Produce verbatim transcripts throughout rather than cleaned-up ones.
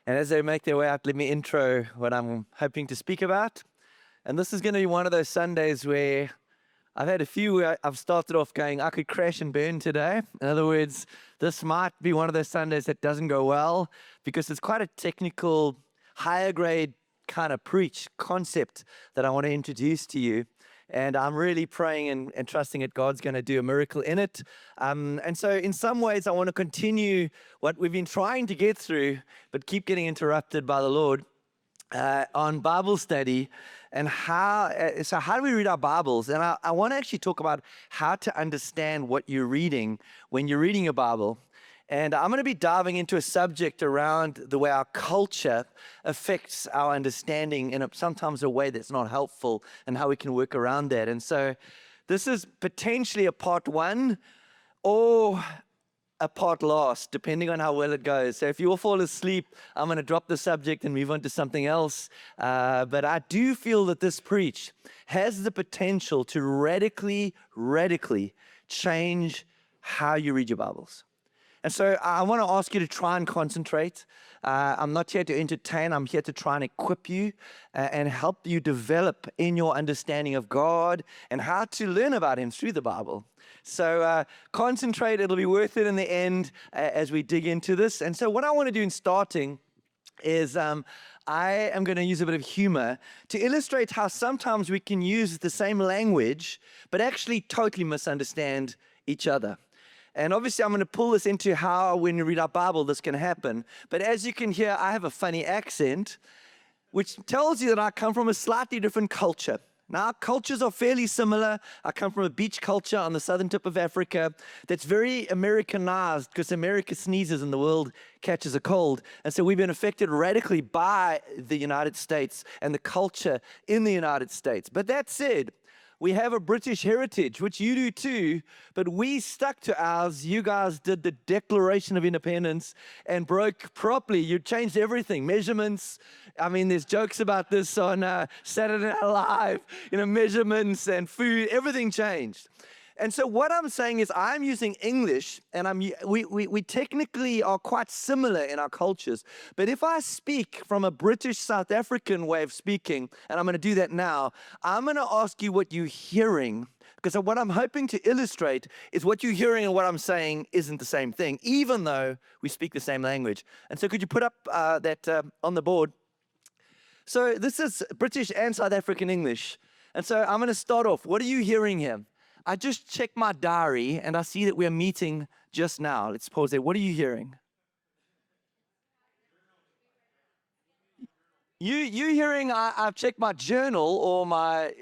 And as they make their way out, let me intro what I'm hoping to speak about. And this is going to be one of those Sundays where I've had a few where I've started off going, I could crash and burn today. In other words, this might be one of those Sundays that doesn't go well because it's quite a technical, higher grade kind of preach concept that I want to introduce to you. And I'm really praying and, and trusting that God's going to do a miracle in it. Um, and so in some ways, I want to continue what we've been trying to get through, but keep getting interrupted by the Lord uh, on Bible study. And how, uh, so how do we read our Bibles? And I, I want to actually talk about how to understand what you're reading when you're reading your Bible. And I'm going to be diving into a subject around the way our culture affects our understanding in a, sometimes a way that's not helpful and how we can work around that. And so this is potentially a part one or a part last, depending on how well it goes. So if you all fall asleep, I'm going to drop the subject and move on to something else. Uh, but I do feel that this preach has the potential to radically, radically change how you read your Bibles. And so I want to ask you to try and concentrate. Uh, I'm not here to entertain. I'm here to try and equip you uh, and help you develop in your understanding of God and how to learn about Him through the Bible. So uh, concentrate. It'll be worth it in the end uh, as we dig into this. And so what I want to do in starting is um, I am going to use a bit of humor to illustrate how sometimes we can use the same language but actually totally misunderstand each other. And obviously, I'm going to pull this into how, when you read our Bible, this can happen. But as you can hear, I have a funny accent, which tells you that I come from a slightly different culture. Now, our cultures are fairly similar. I come from a beach culture on the southern tip of Africa that's very Americanized because America sneezes and the world catches a cold. And so we've been affected radically by the United States and the culture in the United States. But that said, we have a British heritage, which you do too, but we stuck to ours. You guys did the Declaration of Independence and broke properly. You changed everything, measurements. I mean, there's jokes about this on uh, Saturday Night Live, you know, measurements and food, everything changed. And so what I'm saying is I'm using English, and I'm we, we, we technically are quite similar in our cultures. But if I speak from a British South African way of speaking, and I'm going to do that now, I'm going to ask you what you're hearing. Because what I'm hoping to illustrate is what you're hearing and what I'm saying isn't the same thing, even though we speak the same language. And so could you put up uh, that uh, on the board? So this is British and South African English. And so I'm going to start off. What are you hearing here? I just checked my diary and I see that we're meeting just now. Let's pause there. What are you hearing? You you hearing I, I've checked my journal or my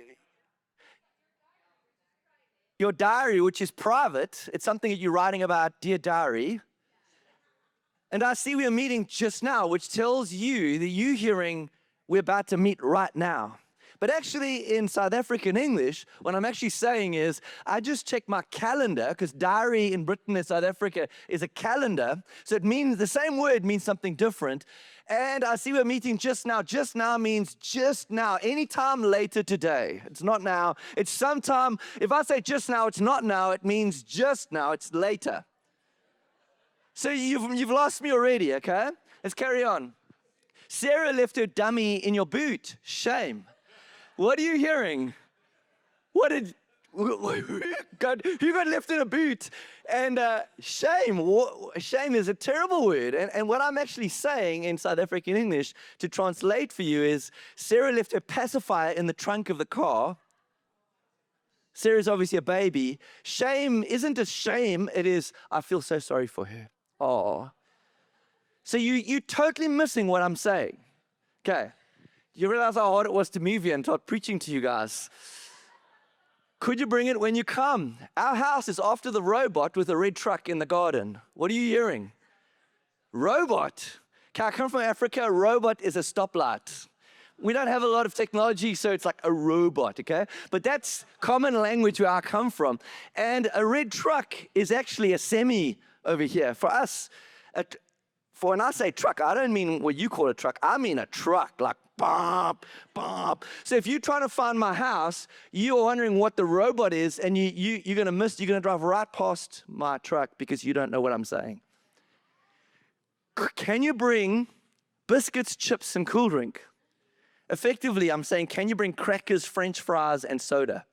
your diary, which is private. It's something that you're writing about, dear diary. And I see we're meeting just now, which tells you that you're hearing we're about to meet right now. But actually, in South African English, what I'm actually saying is, I just checked my calendar, because diary in Britain and South Africa is a calendar. So it means, the same word means something different. And I see we're meeting just now. Just now means just now, anytime later today. It's not now, it's sometime. If I say just now, it's not now, it means just now, it's later. So you've, you've lost me already, okay? Let's carry on. Sarah left her dummy in your boot. Shame. What are you hearing? What did, God, who got left in a boot? And uh, shame, shame is a terrible word. And, and what I'm actually saying in South African English to translate for you is, Sarah left her pacifier in the trunk of the car. Sarah's obviously a baby. Shame isn't a shame, it is, I feel so sorry for her. Oh. So you, you're totally missing what I'm saying. Okay. You realize how hard it was to move here and start preaching to you guys. Could you bring it when you come? Our house is after the robot with a red truck in the garden. What are you hearing? Robot. Okay, I come from Africa. A robot is a stoplight. We don't have a lot of technology, so it's like a robot, okay? But that's common language where I come from. And a red truck is actually a semi over here. For us, a, for when I say truck, I don't mean what you call a truck. I mean a truck, like bop, bop. So if you're trying to find my house, you're wondering what the robot is, and you, you, you're going to miss, you're going to drive right past my truck because you don't know what I'm saying. Can you bring biscuits, chips, and cool drink. Effectively, I'm saying, can you bring crackers, French fries, and soda?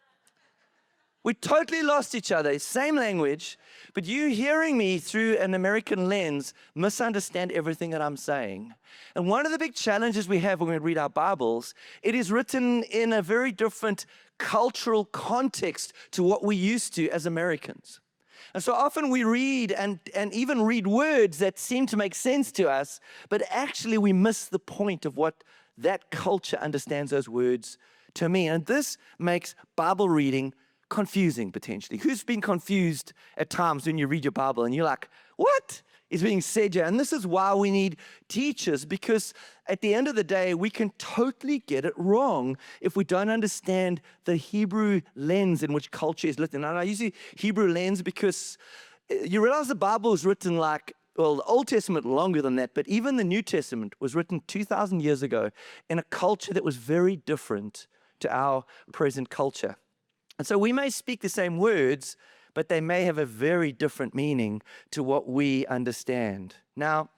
We totally lost each other, same language, but you hearing me through an American lens misunderstand everything that I'm saying. And one of the big challenges we have when we read our Bibles, it is written in a very different cultural context to what we used to as Americans. And so often we read and, and even read words that seem to make sense to us, but actually we miss the point of what that culture understands those words to mean. And this makes Bible reading confusing, potentially. Who's been confused at times when you read your Bible and you're like, what is being said here? And this is why we need teachers, because at the end of the day, we can totally get it wrong if we don't understand the Hebrew lens in which culture is written. And I use the Hebrew lens because you realize the Bible is written like, well, the Old Testament longer than that, but even the New Testament was written two thousand years ago in a culture that was very different to our present culture. And so we may speak the same words, but they may have a very different meaning to what we understand. Now,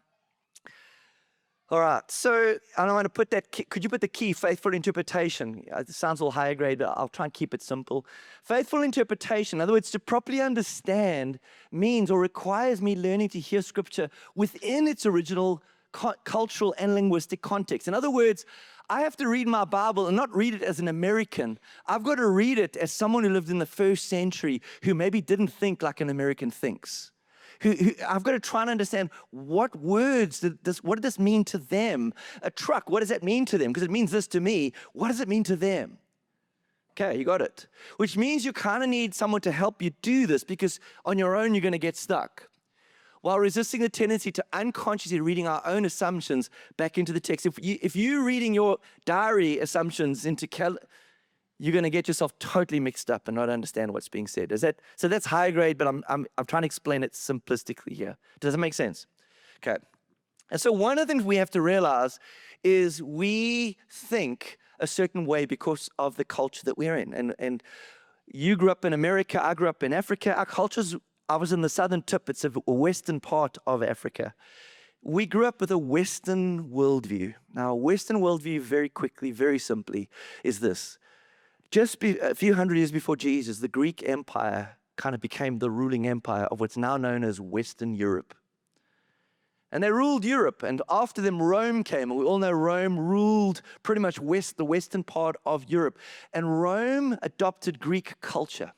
all right, so I don't want to put that, key, could you put the key, faithful interpretation? It sounds all higher grade, but I'll try and keep it simple. Faithful interpretation, in other words, to properly understand means or requires me learning to hear Scripture within its original cu- cultural and linguistic context. In other words, I have to read my Bible and not read it as an American. I've got to read it as someone who lived in the first century who maybe didn't think like an American thinks. Who, who, I've got to try and understand what words, did this, what did this mean to them? A truck, what does that mean to them? Because it means this to me. What does it mean to them? Okay, you got it. Which means you kind of need someone to help you do this, because on your own you're going to get stuck, while resisting the tendency to unconsciously reading our own assumptions back into the text. If, you, if you're reading your diary assumptions into cal- you're going to get yourself totally mixed up and not understand what's being said. Is that, so that's high grade, but I'm, I'm, I'm trying to explain it simplistically here. Does that make sense? Okay. And so one of the things we have to realize is we think a certain way because of the culture that we're in. And, and you grew up in America, I grew up in Africa. Our cultures, I was in the southern tip, it's a western part of Africa. We grew up with a Western worldview. Now, a Western worldview, very quickly, very simply, is this. Just be, a few hundred years before Jesus, the Greek Empire kind of became the ruling empire of what's now known as Western Europe. And they ruled Europe, and after them Rome came, and we all know Rome ruled pretty much west, the western part of Europe. And Rome adopted Greek culture,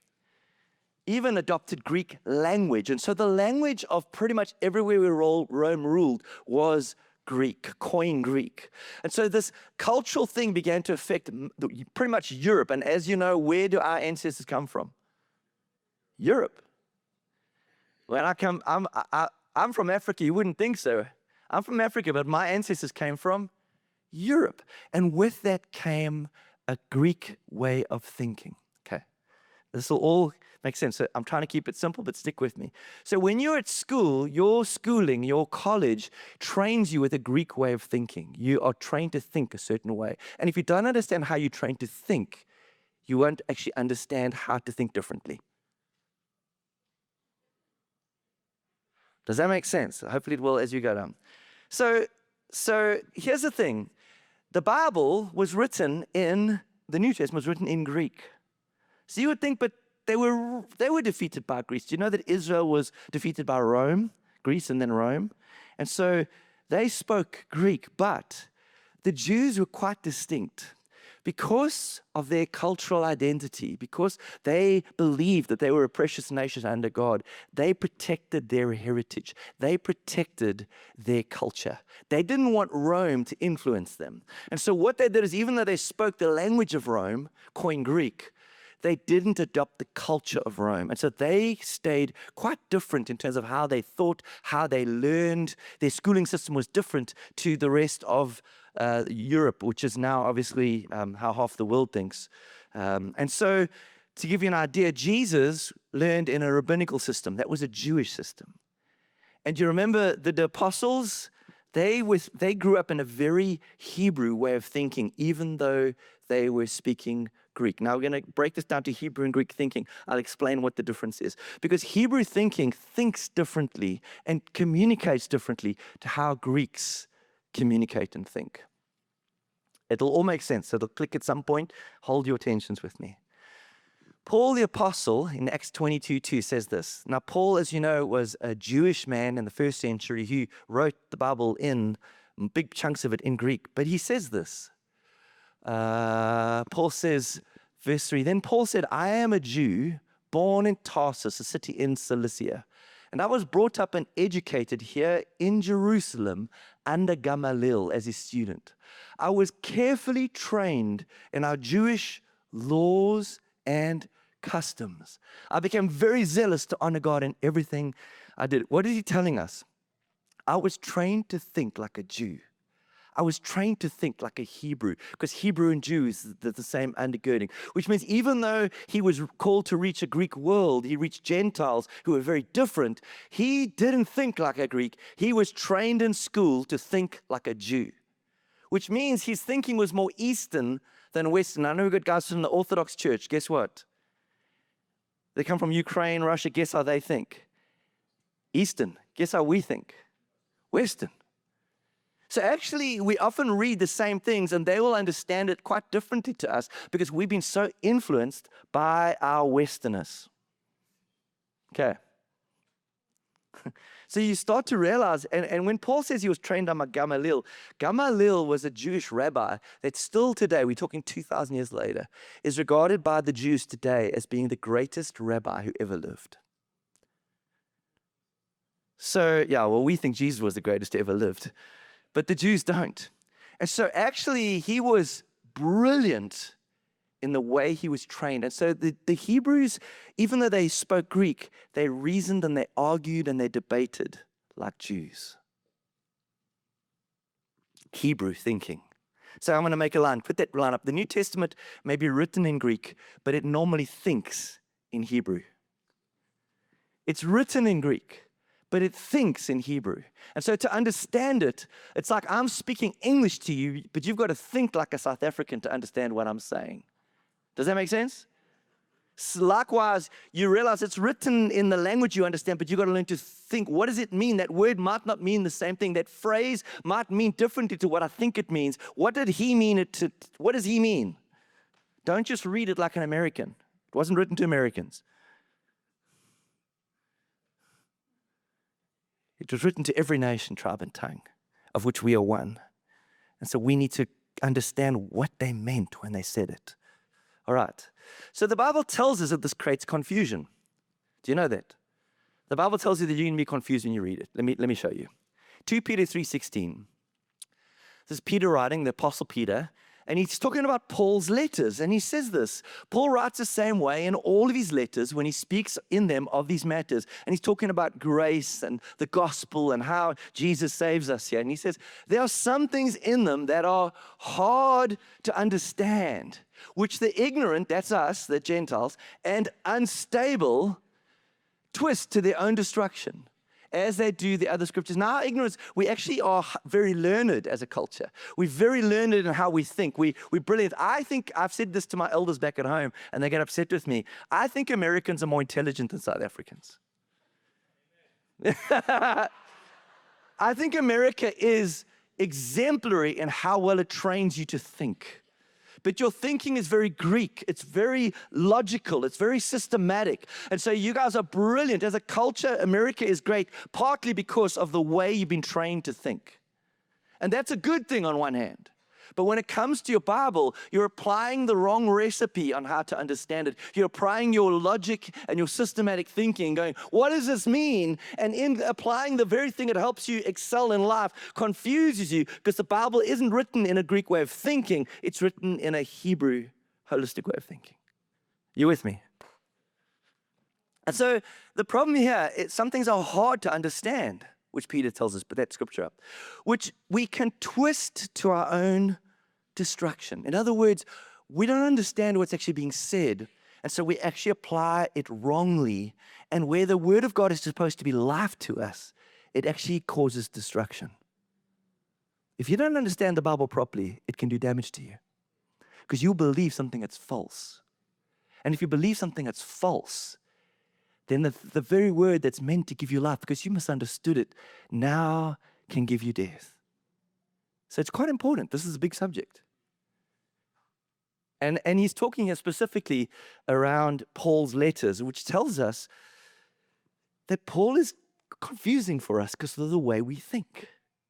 even adopted Greek language. And so the language of pretty much everywhere where Rome ruled was Greek, Koine Greek. And so this cultural thing began to affect pretty much Europe. And as you know, where do our ancestors come from? Europe. When I come, I'm, I, I'm from Africa, you wouldn't think so. I'm from Africa, but my ancestors came from Europe. And with that came a Greek way of thinking. Okay, this will all make sense. So I'm trying to keep it simple, but stick with me. So when you're at school, your schooling, your college trains you with a Greek way of thinking. You are trained to think a certain way. And if you don't understand how you're trained to think, you won't actually understand how to think differently. Does that make sense? Hopefully it will as you go down. So, so here's the thing. The Bible was written in, the New Testament was written in Greek. So you would think, but They were they were defeated by Greece. Do you know that Israel was defeated by Rome, Greece and then Rome? And so they spoke Greek, but the Jews were quite distinct because of their cultural identity, because they believed that they were a precious nation under God. They protected their heritage. They protected their culture. They didn't want Rome to influence them. And so what they did is, even though they spoke the language of Rome, Koine Greek, they didn't adopt the culture of Rome. And so they stayed quite different in terms of how they thought, how they learned. Their schooling system was different to the rest of uh, Europe, which is now obviously um, how half the world thinks. Um, and so to give you an idea, Jesus learned in a rabbinical system. That was a Jewish system. And you remember the, the apostles, they, was, they grew up in a very Hebrew way of thinking, even though they were speaking Greek. Now we're going to break this down to Hebrew and Greek thinking. I'll explain what the difference is. Because Hebrew thinking thinks differently and communicates differently to how Greeks communicate and think. It'll all make sense. It'll click at some point. Hold your attentions with me. Paul the Apostle in Acts twenty-two two says this. Now, Paul, as you know, was a Jewish man in the first century who wrote the Bible in big chunks of it in Greek. But he says this. Uh, Paul says, verse three, then Paul said, I am a Jew born in Tarsus, a city in Cilicia. And I was brought up and educated here in Jerusalem under Gamaliel as his student. I was carefully trained in our Jewish laws and customs. I became very zealous to honor God in everything I did. What is he telling us? I was trained to think like a Jew. I was trained to think like a Hebrew, because Hebrew and Jew is the, the same undergirding, which means even though he was called to reach a Greek world, he reached Gentiles who were very different, he didn't think like a Greek. He was trained in school to think like a Jew, which means his thinking was more Eastern than Western. I know we've got guys from the Orthodox Church. Guess what? They come from Ukraine, Russia. Guess how they think? Eastern. Guess how we think? Western. So actually, we often read the same things, and they will understand it quite differently to us because we've been so influenced by our Westerners. Okay. So you start to realize, and, and when Paul says he was trained under Gamaliel, Gamaliel was a Jewish rabbi that still today, we're talking two thousand years later, is regarded by the Jews today as being the greatest rabbi who ever lived. So, yeah, well, we think Jesus was the greatest who ever lived, but the Jews don't. And so actually, he was brilliant in the way he was trained. And so the, the Hebrews, even though they spoke Greek, they reasoned and they argued and they debated like Jews. Hebrew thinking. So I'm going to make a line, put that line up. The New Testament may be written in Greek, but it normally thinks in Hebrew. It's written in Greek, but it thinks in Hebrew. And so to understand it, it's like I'm speaking English to you, but you've got to think like a South African to understand what I'm saying. Does that make sense? Likewise, you realize it's written in the language you understand, but you've got to learn to think, what does it mean? That word might not mean the same thing. That phrase might mean differently to what I think it means. What did he mean it to? What does he mean? Don't just read it like an American. It wasn't written to Americans. It was written to every nation, tribe, and tongue, of which we are one. And so we need to understand what they meant when they said it. All right. So the Bible tells us that this creates confusion. Do you know that? The Bible tells you that you're going to be confused when you read it. Let me, let me show you. Second Peter three sixteen. This is Peter writing, the Apostle Peter, and he's talking about Paul's letters. And he says this. Paul writes the same way in all of his letters when he speaks in them of these matters. And he's talking about grace and the gospel and how Jesus saves us here. And he says, there are some things in them that are hard to understand, which the ignorant, that's us, the Gentiles, and unstable twist to their own destruction, as they do the other scriptures. Now, our ignorance, we actually are very learned as a culture. We're very learned in how we think. We, we're brilliant. I think, I've said this to my elders back at home, and they get upset with me. I think Americans are more intelligent than South Africans. I think America is exemplary in how well it trains you to think. But your thinking is very Greek. It's very logical. It's very systematic. And so you guys are brilliant. As a culture, America is great, partly because of the way you've been trained to think. And that's a good thing on one hand. But when it comes to your Bible, you're applying the wrong recipe on how to understand it. You're applying your logic and your systematic thinking, going, what does this mean? And in applying the very thing that helps you excel in life confuses you, because the Bible isn't written in a Greek way of thinking. It's written in a Hebrew holistic way of thinking. You with me? And so the problem here is some things are hard to understand, which Peter tells us, but that scripture up, which we can twist to our own destruction. In other words, we don't understand what's actually being said, and so we actually apply it wrongly, and where the word of God is supposed to be life to us, it actually causes destruction. If you don't understand the Bible properly, it can do damage to you, because you believe something that's false. And if you believe something that's false, then the, the very word that's meant to give you life, because you misunderstood it, now can give you death. So it's quite important. This is a big subject. And, and he's talking here specifically around Paul's letters, which tells us that Paul is confusing for us because of the way we think.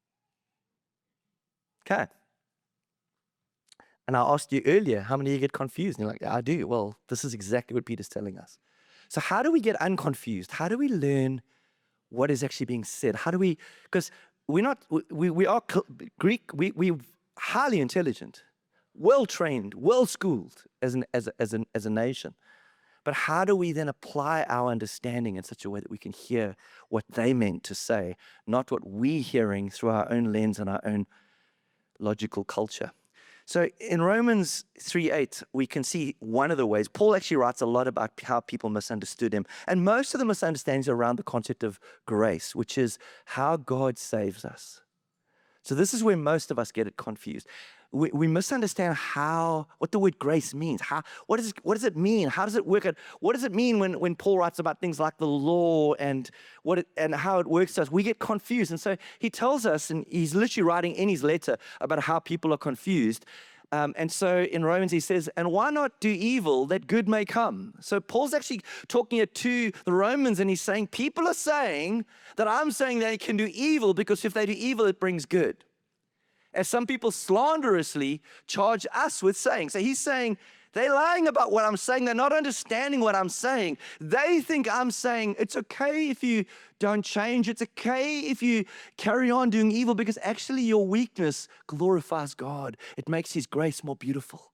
Okay. And I asked you earlier, how many of you get confused? And you're like, yeah, I do. Well, this is exactly what Peter's telling us. So how do we get unconfused? How do we learn what is actually being said? How do we, because we're not, we, we are Greek, we, we're highly intelligent, well-trained, well-schooled as, an, as, a, as, an, as a nation. But how do we then apply our understanding in such a way that we can hear what they meant to say, not what we're hearing through our own lens and our own logical culture? So in Romans three eight, we can see one of the ways. Paul actually writes a lot about how people misunderstood him. And most of the misunderstandings are around the concept of grace, which is how God saves us. So this is where most of us get it confused. We, we misunderstand how, what the word grace means. How, what, is, what does it mean? How does it work? At, what does it mean when, when Paul writes about things like the law and, what it, and how it works to us? We get confused. And so he tells us, and he's literally writing in his letter about how people are confused. Um, and so in Romans he says, and why not do evil that good may come? So Paul's actually talking here to the Romans, and he's saying, people are saying that I'm saying they can do evil because if they do evil, it brings good. As some people slanderously charge us with saying. So he's saying, they're lying about what I'm saying. They're not understanding what I'm saying. They think I'm saying it's okay if you don't change. It's okay if you carry on doing evil because actually your weakness glorifies God. It makes his grace more beautiful.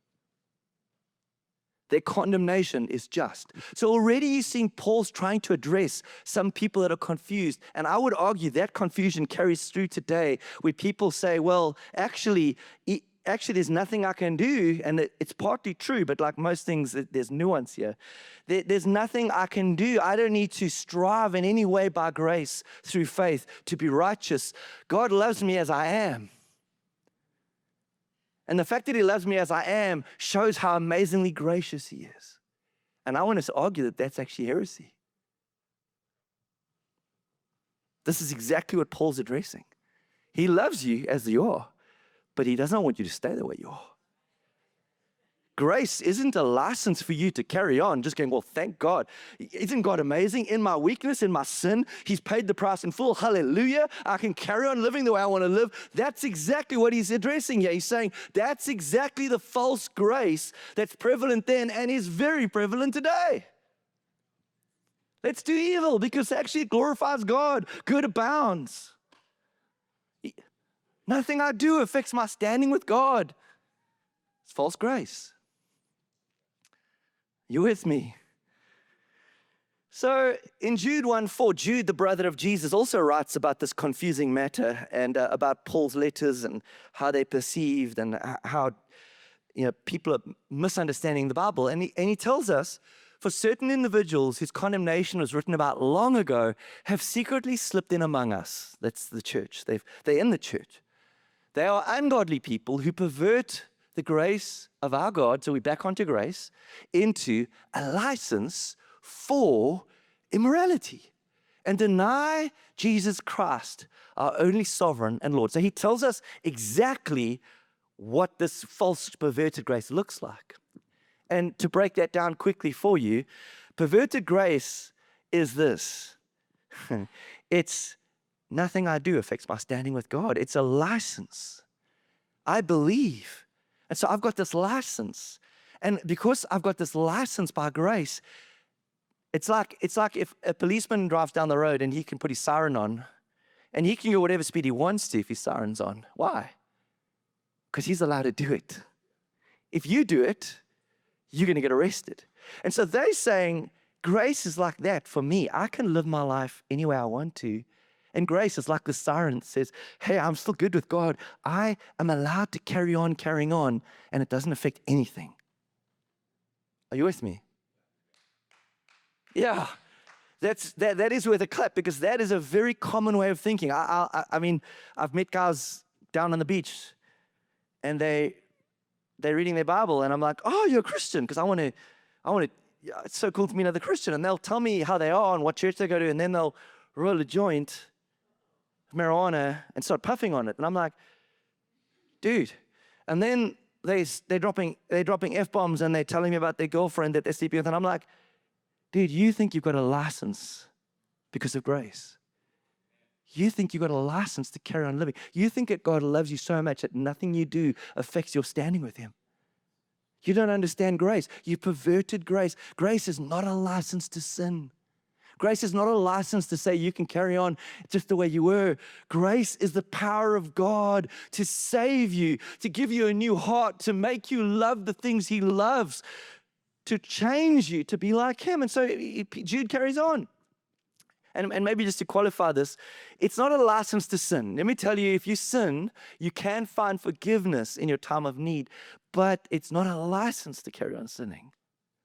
Their condemnation is just. So already you're seeing Paul's trying to address some people that are confused. And I would argue that confusion carries through today where people say, well, actually, actually there's nothing I can do. And it's partly true, but like most things, there's nuance here. There's nothing I can do. I don't need to strive in any way by grace through faith to be righteous. God loves me as I am. And the fact that he loves me as I am shows how amazingly gracious he is. And I want to argue that that's actually heresy. This is exactly what Paul's addressing. He loves you as you are, but he doesn't want you to stay the way you are. Grace isn't a license for you to carry on just going, well, thank God. Isn't God amazing? In my weakness, in my sin, he's paid the price in full. Hallelujah. I can carry on living the way I want to live. That's exactly what he's addressing here. He's saying that's exactly the false grace that's prevalent then and is very prevalent today. Let's do evil because actually it glorifies God. Good abounds. Nothing I do affects my standing with God. It's false grace. You with me? So in Jude one four, Jude, the brother of Jesus, also writes about this confusing matter and uh, about Paul's letters and how they're perceived and how you know people are misunderstanding the Bible. And he, and he tells us, for certain individuals whose condemnation was written about long ago have secretly slipped in among us. That's the church. They've, they're in the church. They are ungodly people who pervert the grace of our God, so we're back onto grace, into a license for immorality and deny Jesus Christ, our only sovereign and Lord. So he tells us exactly what this false perverted grace looks like. And to break that down quickly for you, perverted grace is this. It's nothing I do affects my standing with God. It's a license. I believe. And so I've got this license. And because I've got this license by grace, it's like it's like if a policeman drives down the road and he can put his siren on, and he can go whatever speed he wants to if his siren's on. Why? Because he's allowed to do it. If you do it, you're going to get arrested. And so they're saying, grace is like that for me. I can live my life any way I want to. And grace is like the siren that says, hey, I'm still good with God. I am allowed to carry on, carrying on, and it doesn't affect anything. Are you with me? Yeah, that's, that, that is worth a clap because that is a very common way of thinking. I, I, I mean, I've met guys down on the beach and they, they're reading their Bible and I'm like, oh, you're a Christian because I want to, I want to, yeah, it's so cool to meet another Christian. And they'll tell me how they are and what church they go to, and then they'll roll a joint, marijuana, and start puffing on it. And I'm like, dude. And then they, they're dropping they're dropping F-bombs and they're telling me about their girlfriend that they're sleeping with. And I'm like, dude, you think you've got a license because of grace. You think you've got a license to carry on living. You think that God loves you so much that nothing you do affects your standing with him. You don't understand grace. You perverted grace. Grace is not a license to sin. Grace is not a license to say you can carry on just the way you were. Grace is the power of God to save you, to give you a new heart, to make you love the things he loves, to change you, to be like him. And so Jude carries on. And, and maybe just to qualify this, it's not a license to sin. Let me tell you, if you sin, you can find forgiveness in your time of need, but it's not a license to carry on sinning.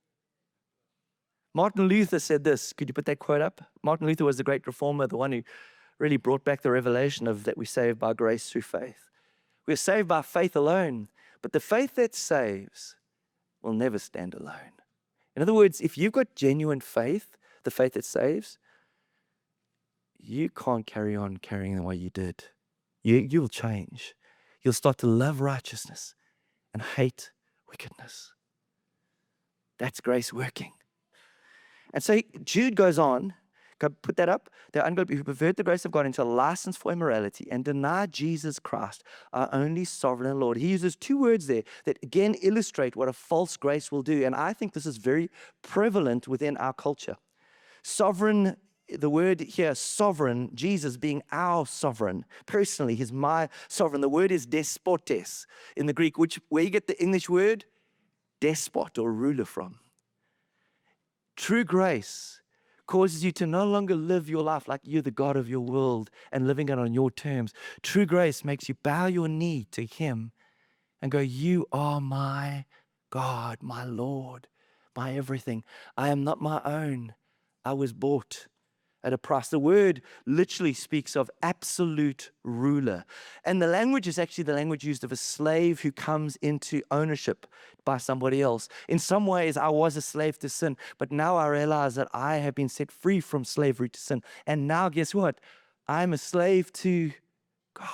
Martin Luther said this. Could you put that quote up? Martin Luther was the great reformer, the one who really brought back the revelation of that we're saved by grace through faith. We're saved by faith alone, but the faith that saves will never stand alone. In other words, if you've got genuine faith, the faith that saves, you can't carry on carrying the way you did. You, you will change. You'll start to love righteousness and hate wickedness. That's grace working. And so Jude goes on, go put that up. They're ungodly who pervert the grace of God into a license for immorality and deny Jesus Christ, our only sovereign and Lord. He uses two words there that again illustrate what a false grace will do. And I think this is very prevalent within our culture. Sovereign, the word here, sovereign, Jesus being our sovereign. Personally, he's my sovereign. The word is despotes in the Greek, which where you get the English word despot or ruler from. True grace causes you to no longer live your life like you're the God of your world and living it on your terms. True grace makes you bow your knee to him and go, you are my God, my Lord, my everything. I am not my own. I was bought at a price. The word literally speaks of absolute ruler. And the language is actually the language used of a slave who comes into ownership by somebody else. In some ways, I was a slave to sin, but now I realize that I have been set free from slavery to sin. And now, guess what? I'm a slave to God.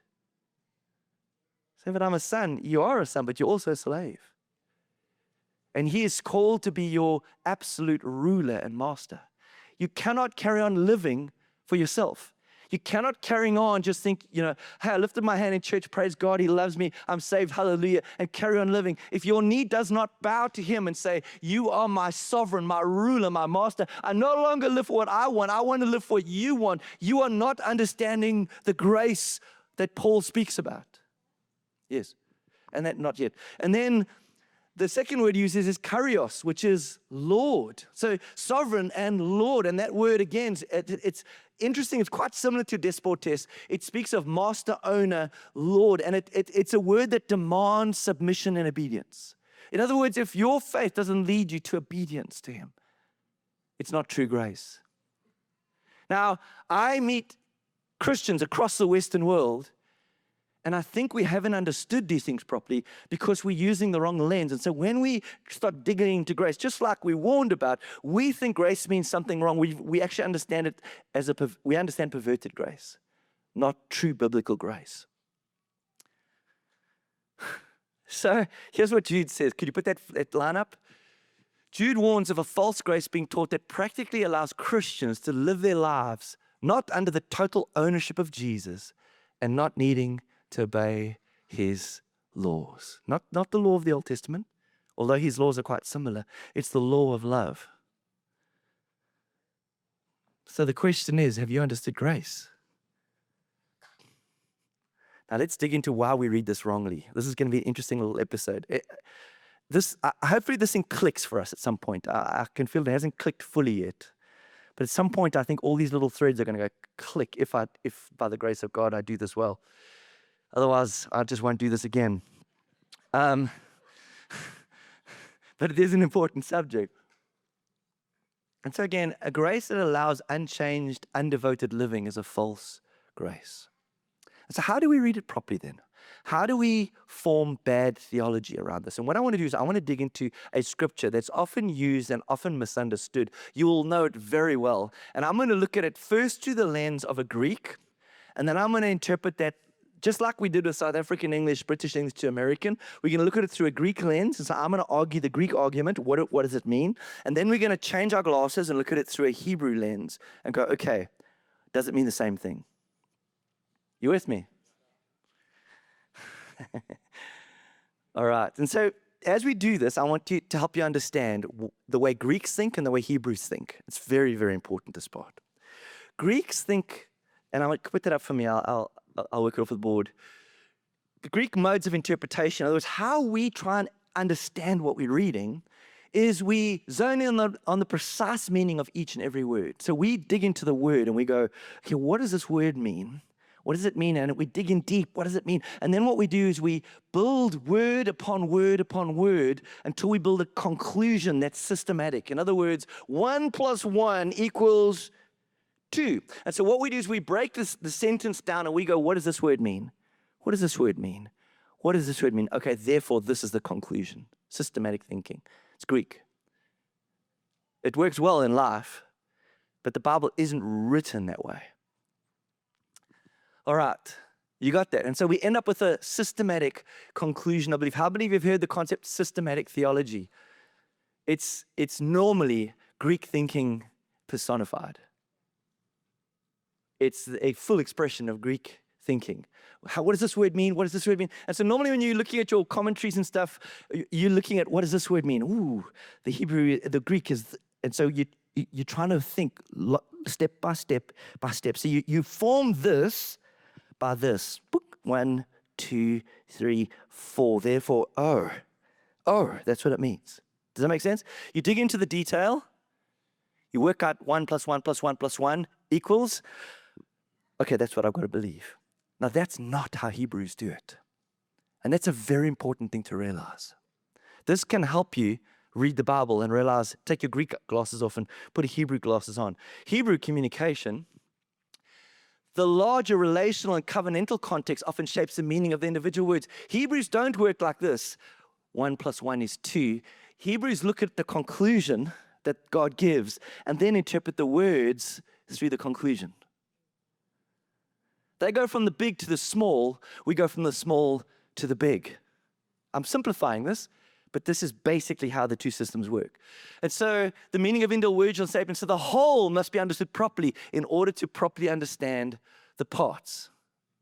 So if I'm a son, you are a son, but you're also a slave. And he is called to be your absolute ruler and master. You cannot carry on living for yourself. You cannot carry on just think, you know, hey, I lifted my hand in church, praise God, he loves me, I'm saved, hallelujah, and carry on living. If your knee does not bow to him and say, you are my sovereign, my ruler, my master, I no longer live for what I want, I want to live for what you want, you are not understanding the grace that Paul speaks about. Yes, and that not yet. And then the second word he uses is kurios, which is Lord. So sovereign and Lord. And that word, again, it, it's interesting. It's quite similar to despotes. It speaks of master, owner, Lord. And it, it, it's a word that demands submission and obedience. In other words, if your faith doesn't lead you to obedience to him, it's not true grace. Now, I meet Christians across the Western world, and I think we haven't understood these things properly because we're using the wrong lens. And so when we start digging into grace, just like we warned about, we think grace means something wrong. We we actually understand it as a, we understand perverted grace, not true biblical grace. So here's what Jude says. Could you put that, that line up? Jude warns of a false grace being taught that practically allows Christians to live their lives not under the total ownership of Jesus and not needing to obey his laws. Not, not the law of the Old Testament, although his laws are quite similar. It's the law of love. So the question is, have you understood grace? Now let's dig into why we read this wrongly. This is going to be an interesting little episode. It, this, uh, hopefully this thing clicks for us at some point. I, I can feel it hasn't clicked fully yet. But at some point, I think all these little threads are going to go click if, I, if by the grace of God, I do this well. Otherwise, I just won't do this again. Um, but it is an important subject. And so again, a grace that allows unchanged, undevoted living is a false grace. And so how do we read it properly then? How do we form bad theology around this? And what I want to do is I want to dig into a scripture that's often used and often misunderstood. You will know it very well. And I'm going to look at it first through the lens of a Greek, and then I'm going to interpret that just like we did with South African English, British English to American, we're going to look at it through a Greek lens. And so I'm going to argue the Greek argument. What, it- what does it mean? And then we're going to change our glasses and look at it through a Hebrew lens and go, okay, does it mean the same thing? You with me? All right. And so as we do this, I want to, to help you understand w- the way Greeks think and the way Hebrews think. It's very, very important, this part. Greeks think, and I want to put that up for me. I'll, I'll, I'll work it off the board. The Greek modes of interpretation, in other words, how we try and understand what we're reading, is we zone in on the, on the precise meaning of each and every word. So we dig into the word and we go, okay, what does this word mean? What does it mean? And we dig in deep. What does it mean? And then what we do is we build word upon word upon word until we build a conclusion that's systematic. In other words, one plus one equals two. And so what we do is we break this, the sentence down and we go, what does this word mean? What does this word mean? What does this word mean? Okay, therefore, this is the conclusion. Systematic thinking. It's Greek. It works well in life, but the Bible isn't written that way. All right, you got that. And so we end up with a systematic conclusion, I believe. How many of you have heard the concept systematic theology? It's, it's normally Greek thinking personified. It's a full expression of Greek thinking. How, what does this word mean? What does this word mean? And so normally when you're looking at your commentaries and stuff, you're looking at what does this word mean? Ooh, the Hebrew, the Greek is, and so you, you're trying to think step by step by step. So you, you form this by this. One, two, three, four. Therefore, oh, oh, that's what it means. Does that make sense? You dig into the detail. You work out one plus one plus one plus one equals, okay, that's what I've got to believe. Now, that's not how Hebrews do it. And that's a very important thing to realize. This can help you read the Bible and realize, take your Greek glasses off and put a Hebrew glasses on. Hebrew communication, the larger relational and covenantal context often shapes the meaning of the individual words. Hebrews don't work like this. One plus one is two. Hebrews look at the conclusion that God gives and then interpret the words through the conclusion. They go from the big to the small. We go from the small to the big. I'm simplifying this, but this is basically how the two systems work. And so the meaning of individual statements, so the whole must be understood properly in order to properly understand the parts.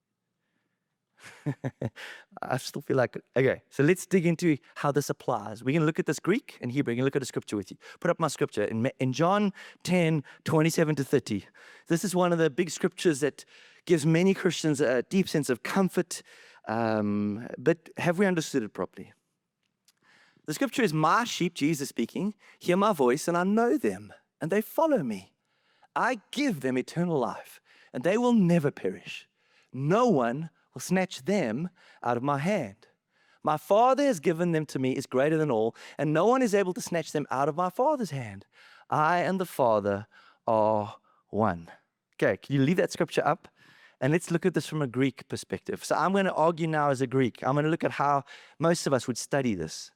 I still feel like, okay, so let's dig into how this applies. We're going to look at this Greek and Hebrew. We're going to look at a scripture with you. Put up my scripture in, in John ten, twenty-seven to thirty. This is one of the big scriptures that gives many Christians a deep sense of comfort, um, but have we understood it properly? The scripture is, my sheep, Jesus speaking, hear my voice, and I know them, and they follow me. I give them eternal life, and they will never perish. No one will snatch them out of my hand. My Father has given them to me is greater than all, and no one is able to snatch them out of my Father's hand. I and the Father are one. Okay, can you leave that scripture up? And let's look at this from a Greek perspective. So I'm going to argue now as a Greek. I'm going to look at how most of us would study this.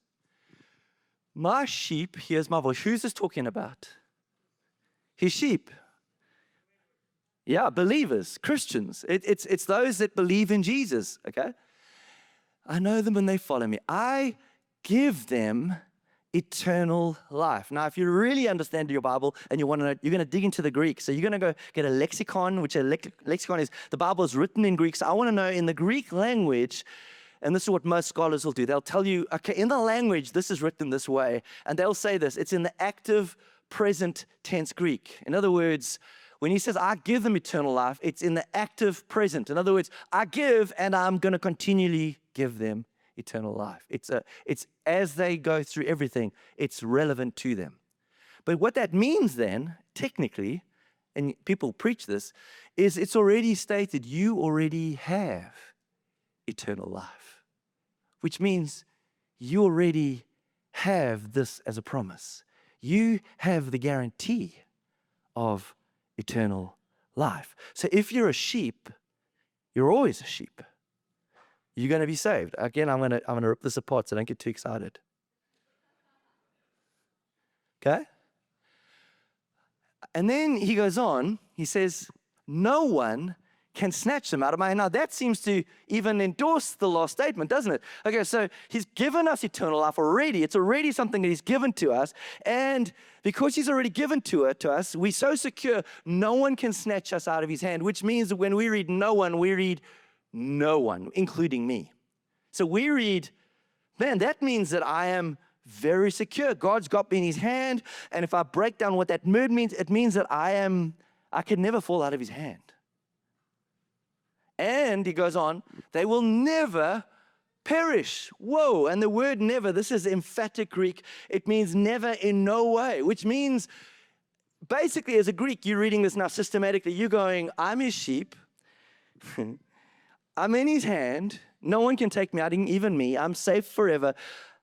My sheep hears my voice. Who's this talking about? His sheep. Yeah, believers, Christians. It, it's, it's those that believe in Jesus, okay? I know them and they follow me. I give them eternal life. Now, if you really understand your Bible and you want to know, you're going to dig into the Greek. So you're going to go get a lexicon, which a lex- lexicon is, the Bible is written in Greek. So I want to know in the Greek language, and this is what most scholars will do. They'll tell you, okay, in the language, this is written this way. And they'll say this, it's in the active present tense Greek. In other words, when he says, I give them eternal life, it's in the active present. In other words, I give and I'm going to continually give them eternal life. It's a, it's as they go through everything, it's relevant to them. But what that means then, technically, and people preach this, is it's already stated you already have eternal life, which means you already have this as a promise. You have the guarantee of eternal life. So if you're a sheep, you're always a sheep. You're going to be saved. Again, I'm going to I'm going to rip this apart, so don't get too excited. Okay? And then he goes on, he says, no one can snatch them out of my hand. Now, that seems to even endorse the last statement, doesn't it? Okay, so he's given us eternal life already. It's already something that he's given to us. And because he's already given to it to us, we're so secure, no one can snatch us out of his hand, which means that when we read no one, we read no one, including me. So we read, man, that means that I am very secure. God's got me in his hand. And if I break down what that word means, it means that I am, I can never fall out of his hand. And he goes on, they will never perish. Whoa. And the word never, this is emphatic Greek. It means never in no way, which means basically as a Greek, you're reading this now systematically. You're going, I'm his sheep. I'm in his hand. No one can take me out, even me. I'm safe forever.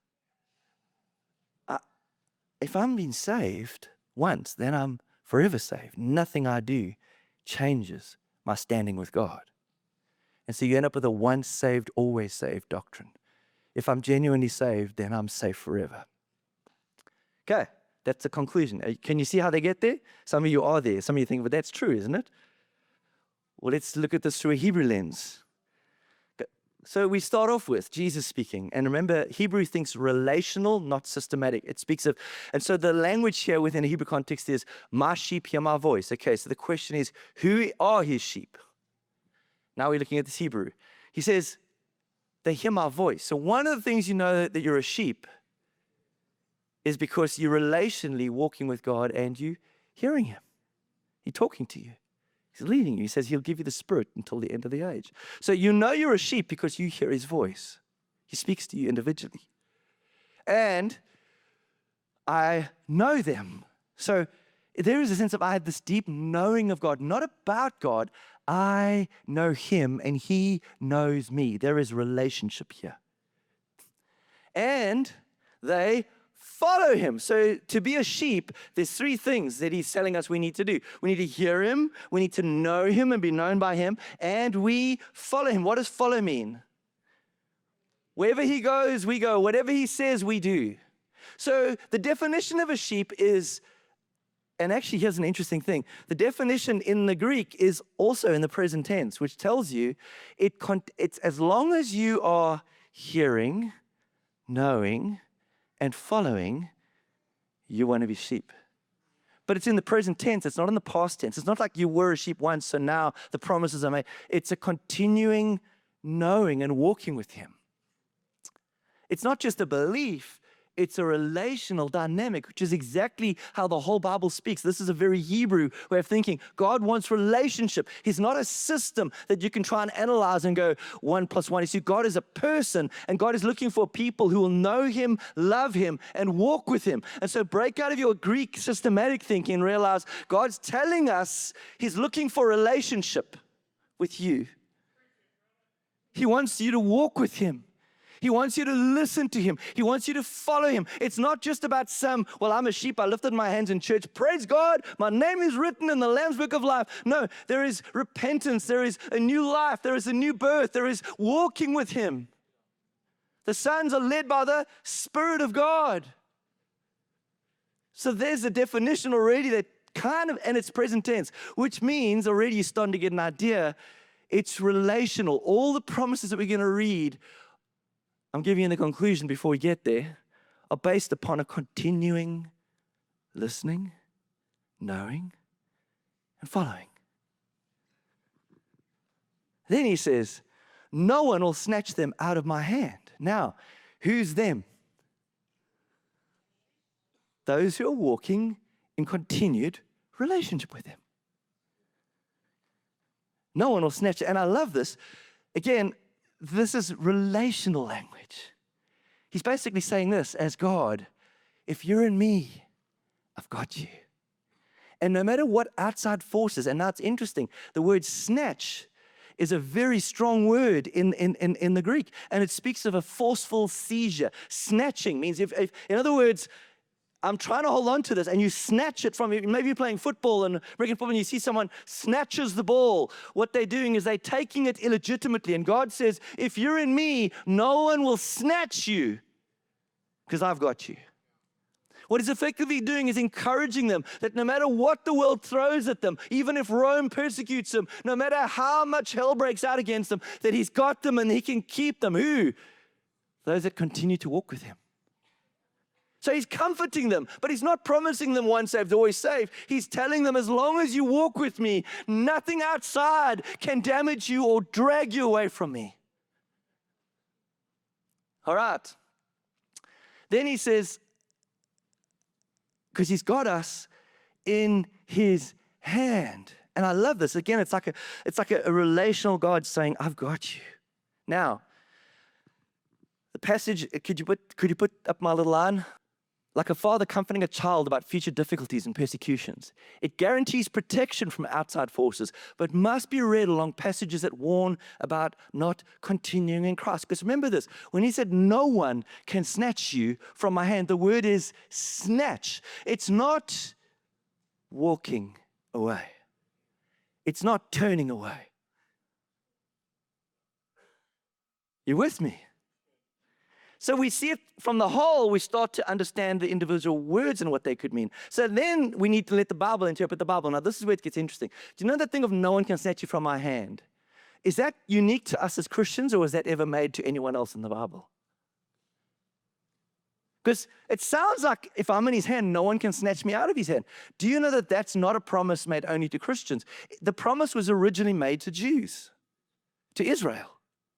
Uh, if I'm being saved once, then I'm forever saved. Nothing I do changes my standing with God. And so you end up with a once saved, always saved doctrine. If I'm genuinely saved, then I'm safe forever. Okay, that's the conclusion. Can you see how they get there? Some of you are there. Some of you think, well, that's true, isn't it? Well, let's look at this through a Hebrew lens. So we start off with Jesus speaking. And remember, Hebrew thinks relational, not systematic. It speaks of, and so the language here within a Hebrew context is, my sheep hear my voice. Okay, so the question is, who are his sheep? Now we're looking at this Hebrew. He says, they hear my voice. So one of the things you know that you're a sheep is because you're relationally walking with God and you hearing him. He's talking to you. He's leading you. He says he'll give you the Spirit until the end of the age. So you know you're a sheep because you hear his voice. He speaks to you individually. And I know them. So there is a sense of I had this deep knowing of God, not about God. I know him and he knows me. There is relationship here. And they follow him. So to be a sheep, there's three things that he's telling us we need to do. We need to hear him, we need to know him and be known by him, and we follow him. What does follow mean? Wherever he goes, we go. Whatever he says, we do. So the definition of a sheep is, and actually here's an interesting thing. The definition in the Greek is also in the present tense, which tells you it it's as long as you are hearing, knowing, and following, you're one of his sheep. But it's in the present tense. It's not in the past tense. It's not like you were a sheep once, so now the promises are made. It's a continuing knowing and walking with him. It's not just a belief. It's a relational dynamic, which is exactly how the whole Bible speaks. This is a very Hebrew way of thinking. God wants relationship. He's not a system that you can try and analyze and go one plus one is two. God is a person, and God is looking for people who will know him, love him, and walk with him. And so break out of your Greek systematic thinking and realize God's telling us he's looking for relationship with you. He wants you to walk with him. He wants you to listen to him. He wants you to follow him. It's not just about some, well, I'm a sheep. I lifted my hands in church. Praise God. My name is written in the Lamb's Book of Life. No, there is repentance. There is a new life. There is a new birth. There is walking with him. The sons are led by the Spirit of God. So there's a definition already that kind of, and it's present tense, which means already you're starting to get an idea. It's relational. All the promises that we're going to read, I'm giving you the conclusion before we get there, are based upon a continuing listening, knowing, and following. Then he says, no one will snatch them out of my hand. Now, who's them? Those who are walking in continued relationship with him. No one will snatch it. And I love this. Again, this is relational language. He's basically saying this as God, if you're in me, I've got you. And no matter what outside forces, and now it's interesting, the word snatch is a very strong word in, in, in, in the Greek, and it speaks of a forceful seizure. Snatching means, if, if in other words, I'm trying to hold on to this, and you snatch it from, maybe you're playing football and American football, and you see someone snatches the ball. What they're doing is they're taking it illegitimately, and God says, if you're in me, no one will snatch you, because I've got you. What he's effectively doing is encouraging them that no matter what the world throws at them, even if Rome persecutes them, no matter how much hell breaks out against them, that he's got them and he can keep them. Who? Those that continue to walk with him. So he's comforting them, but he's not promising them once saved, always saved. He's telling them, as long as you walk with me, nothing outside can damage you or drag you away from me. All right. Then he says, because he's got us in his hand. And I love this. Again, it's like a, it's like a, a relational God saying, I've got you. Now, the passage, could you put, could you put up my little line? Like a father comforting a child about future difficulties and persecutions. It guarantees protection from outside forces, but must be read along passages that warn about not continuing in Christ. Because remember this, when he said, no one can snatch you from my hand, the word is snatch. It's not walking away. It's not turning away. You with me? So we see it from the whole, we start to understand the individual words and what they could mean. So then we need to let the Bible interpret the Bible. Now, this is where it gets interesting. Do you know that thing of no one can snatch you from my hand? Is that unique to us as Christians, or was that ever made to anyone else in the Bible? Because it sounds like if I'm in his hand, no one can snatch me out of his hand. Do you know that that's not a promise made only to Christians? The promise was originally made to Jews, to Israel.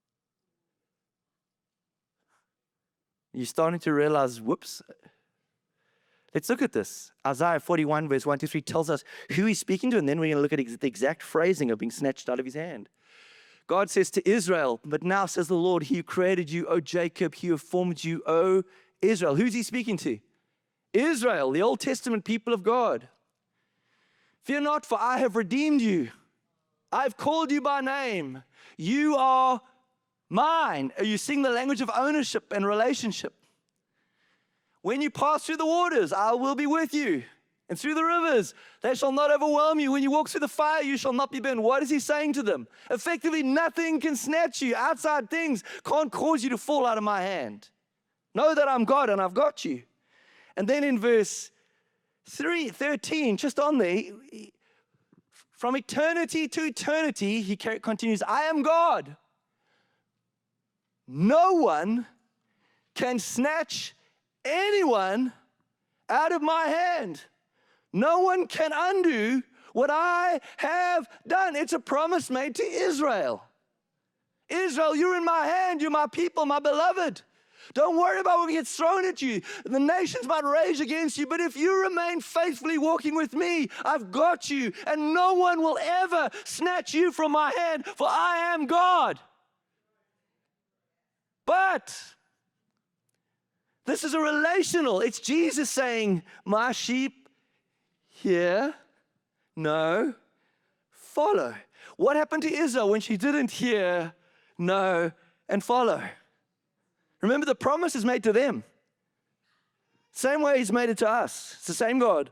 You're starting to realize, whoops. Let's look at this. Isaiah forty-one, verse one to three tells us who he's speaking to, and then we're going to look at the exact phrasing of being snatched out of his hand. God says to Israel, but now says the Lord, he who created you, O Jacob, he who formed you, O Israel. Who's he speaking to? Israel, the Old Testament people of God. Fear not, for I have redeemed you. I've called you by name. You are mine. You sing the language of ownership and relationship. When you pass through the waters, I will be with you. And through the rivers, they shall not overwhelm you. When you walk through the fire, you shall not be burned. What is he saying to them? Effectively, nothing can snatch you. Outside things can't cause you to fall out of my hand. Know that I'm God and I've got you. And then in verse three, thirteen, just on there, from eternity to eternity, he continues, I am God. No one can snatch anyone out of my hand. No one can undo what I have done. It's a promise made to Israel. Israel, you're in my hand. You're my people, my beloved. Don't worry about what gets thrown at you. The nations might rage against you, but if you remain faithfully walking with me, I've got you, and no one will ever snatch you from my hand, for I am God. But this is a relational. It's Jesus saying, my sheep hear, know, follow. What happened to Israel when she didn't hear, know, and follow? Remember, the promise is made to them. Same way he's made it to us. It's the same God.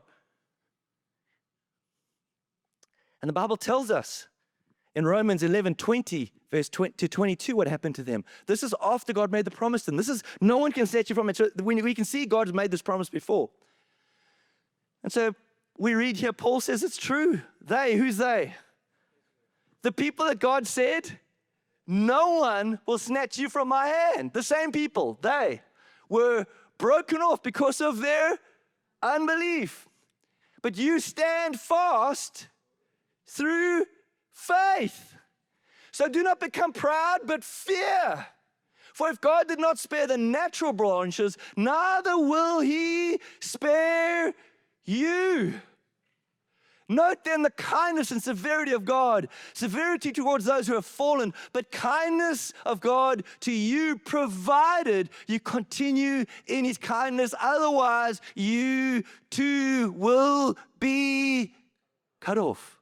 And the Bible tells us in Romans eleven, twenty, verse twenty to twenty-two, what happened to them. This is after God made the promise to them. This is, no one can snatch you from it. So when we can see God has made this promise before. And so we read here, Paul says it's true. They, who's they? The people that God said, no one will snatch you from my hand. The same people, they were broken off because of their unbelief. But you stand fast through faith. So do not become proud, but fear. For if God did not spare the natural branches, neither will he spare you. Note then the kindness and severity of God. Severity towards those who have fallen, but kindness of God to you, provided you continue in his kindness. Otherwise, you too will be cut off.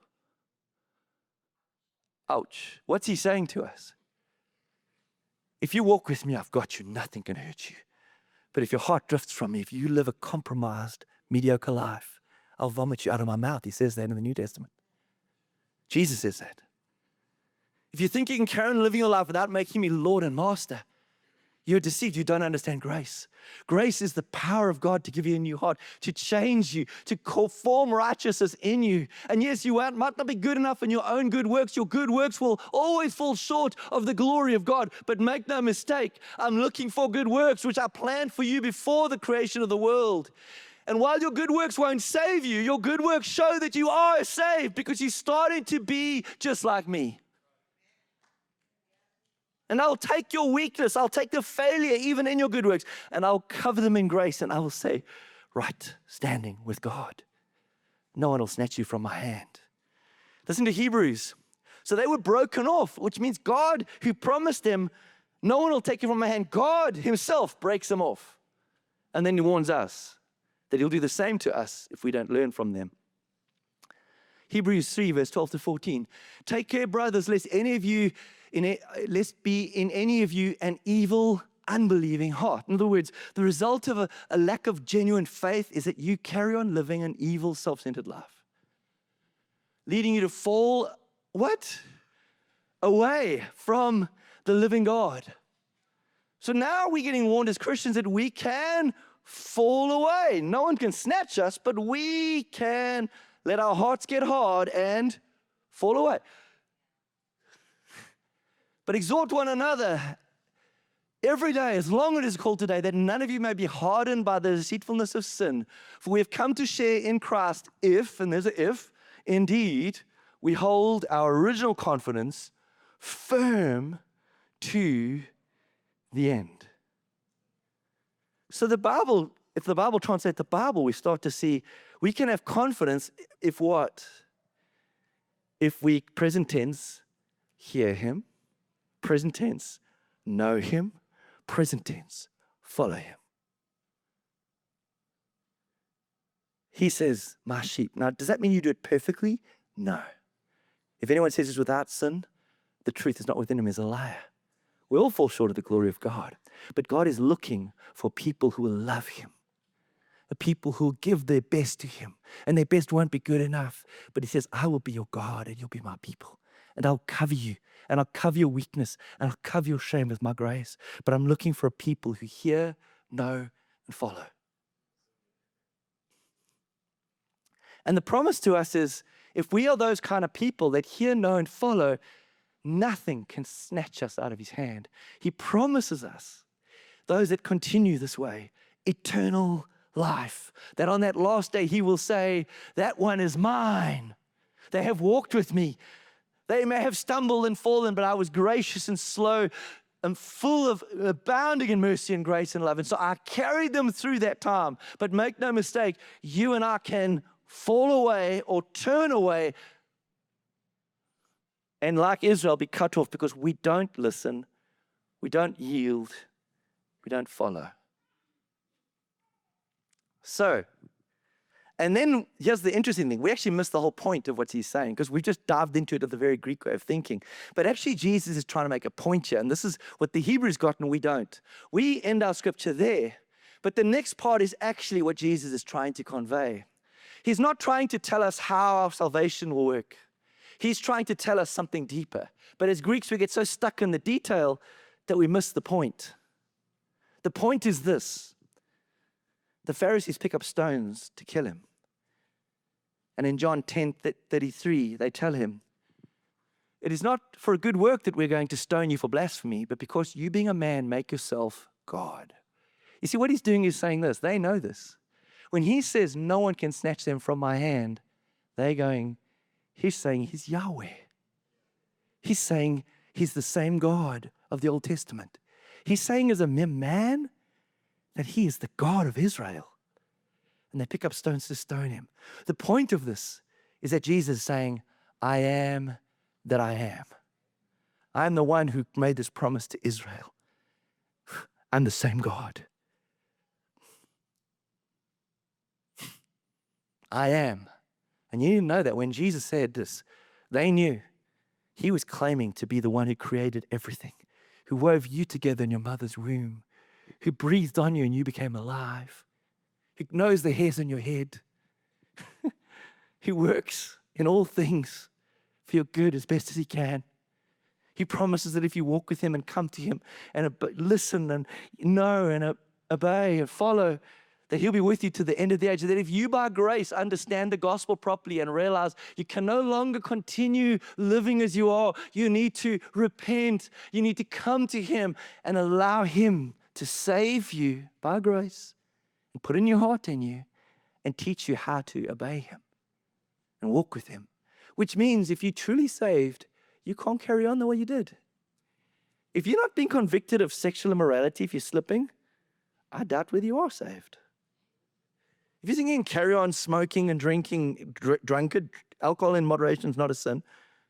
Ouch. What's he saying to us? If you walk with me, I've got you. Nothing can hurt you. But if your heart drifts from me, if you live a compromised, mediocre life, I'll vomit you out of my mouth. He says that in the New Testament. Jesus says that. If you think you can carry on living your life without making me Lord and Master, You're deceived. You don't understand grace. Grace is the power of God to give you a new heart, to change you, to form righteousness in you. And yes, you might not be good enough in your own good works. Your good works will always fall short of the glory of God. But make no mistake, I'm looking for good works, which I planned for you before the creation of the world. And while your good works won't save you, your good works show that you are saved because you're starting to be just like me. And I'll take your weakness, I'll take the failure even in your good works, and I'll cover them in grace, and I will say, right, standing with God. No one will snatch you from my hand. Listen to Hebrews. So they were broken off, which means God, who promised them, no one will take you from my hand. God himself breaks them off. And then he warns us that he'll do the same to us if we don't learn from them. Hebrews three, verse twelve to fourteen. Take care, brothers, lest any of you In a, lest be in any of you an evil, unbelieving heart. In other words, the result of a, a lack of genuine faith is that you carry on living an evil, self-centered life, leading you to fall, what? Away from the living God. So now we're getting warned as Christians that we can fall away. No one can snatch us, but we can let our hearts get hard and fall away. But exhort one another every day, as long as it is called today, that none of you may be hardened by the deceitfulness of sin. For we have come to share in Christ if, and there's an if, indeed, we hold our original confidence firm to the end. So the Bible, if the Bible translates the Bible, we start to see we can have confidence if what? If we, present tense, hear him. Present tense, know him. Present tense, follow him. He says, my sheep. Now, does that mean you do it perfectly? No. If anyone says it's without sin, the truth is not within him, is a liar. We all fall short of the glory of God. But God is looking for people who will love him. The people who will give their best to him. And their best won't be good enough. But he says, I will be your God and you'll be my people. And I'll cover you. And I'll cover your weakness, and I'll cover your shame with my grace. But I'm looking for a people who hear, know, and follow. And the promise to us is, if we are those kind of people that hear, know, and follow, nothing can snatch us out of his hand. He promises us, those that continue this way, eternal life. That on that last day, he will say, that one is mine. They have walked with me. They may have stumbled and fallen, but I was gracious and slow and full of abounding in mercy and grace and love. And so I carried them through that time. But make no mistake, you and I can fall away or turn away and, like Israel, be cut off because we don't listen, we don't yield, we don't follow. So, and then here's the interesting thing. We actually missed the whole point of what he's saying because we just dived into it at the very Greek way of thinking. But actually, Jesus is trying to make a point here. And this is what the Hebrews got and we don't. We end our scripture there. But the next part is actually what Jesus is trying to convey. He's not trying to tell us how our salvation will work. He's trying to tell us something deeper. But as Greeks, we get so stuck in the detail that we miss the point. The point is this. The Pharisees pick up stones to kill him. And in John ten thirty-three, they tell him, it is not for a good work that we're going to stone you for blasphemy, but because you being a man make yourself God. You see, what he's doing is saying this. They know this. When he says no one can snatch them from my hand, they're going, he's saying he's Yahweh. He's saying he's the same God of the Old Testament. He's saying as a mere man that he is the God of Israel. And they pick up stones to stone him. The point of this is that Jesus is saying, I am that I am. I am the one who made this promise to Israel. I'm the same God. I am. And you need to know that when Jesus said this, they knew he was claiming to be the one who created everything, who wove you together in your mother's womb, who breathed on you and you became alive, who knows the hairs on your head, who works in all things for your good as best as he can. He promises that if you walk with him and come to him and ob- listen and know and uh, obey and follow, that he'll be with you to the end of the age. That if you by grace understand the gospel properly and realize you can no longer continue living as you are, you need to repent, you need to come to him and allow him to save you by grace and put in your heart in you and teach you how to obey him and walk with him. Which means if you're truly saved, you can't carry on the way you did. If you're not being convicted of sexual immorality, if you're slipping, I doubt whether you are saved. If you're thinking carry on smoking and drinking, dr- drunkard, alcohol in moderation is not a sin.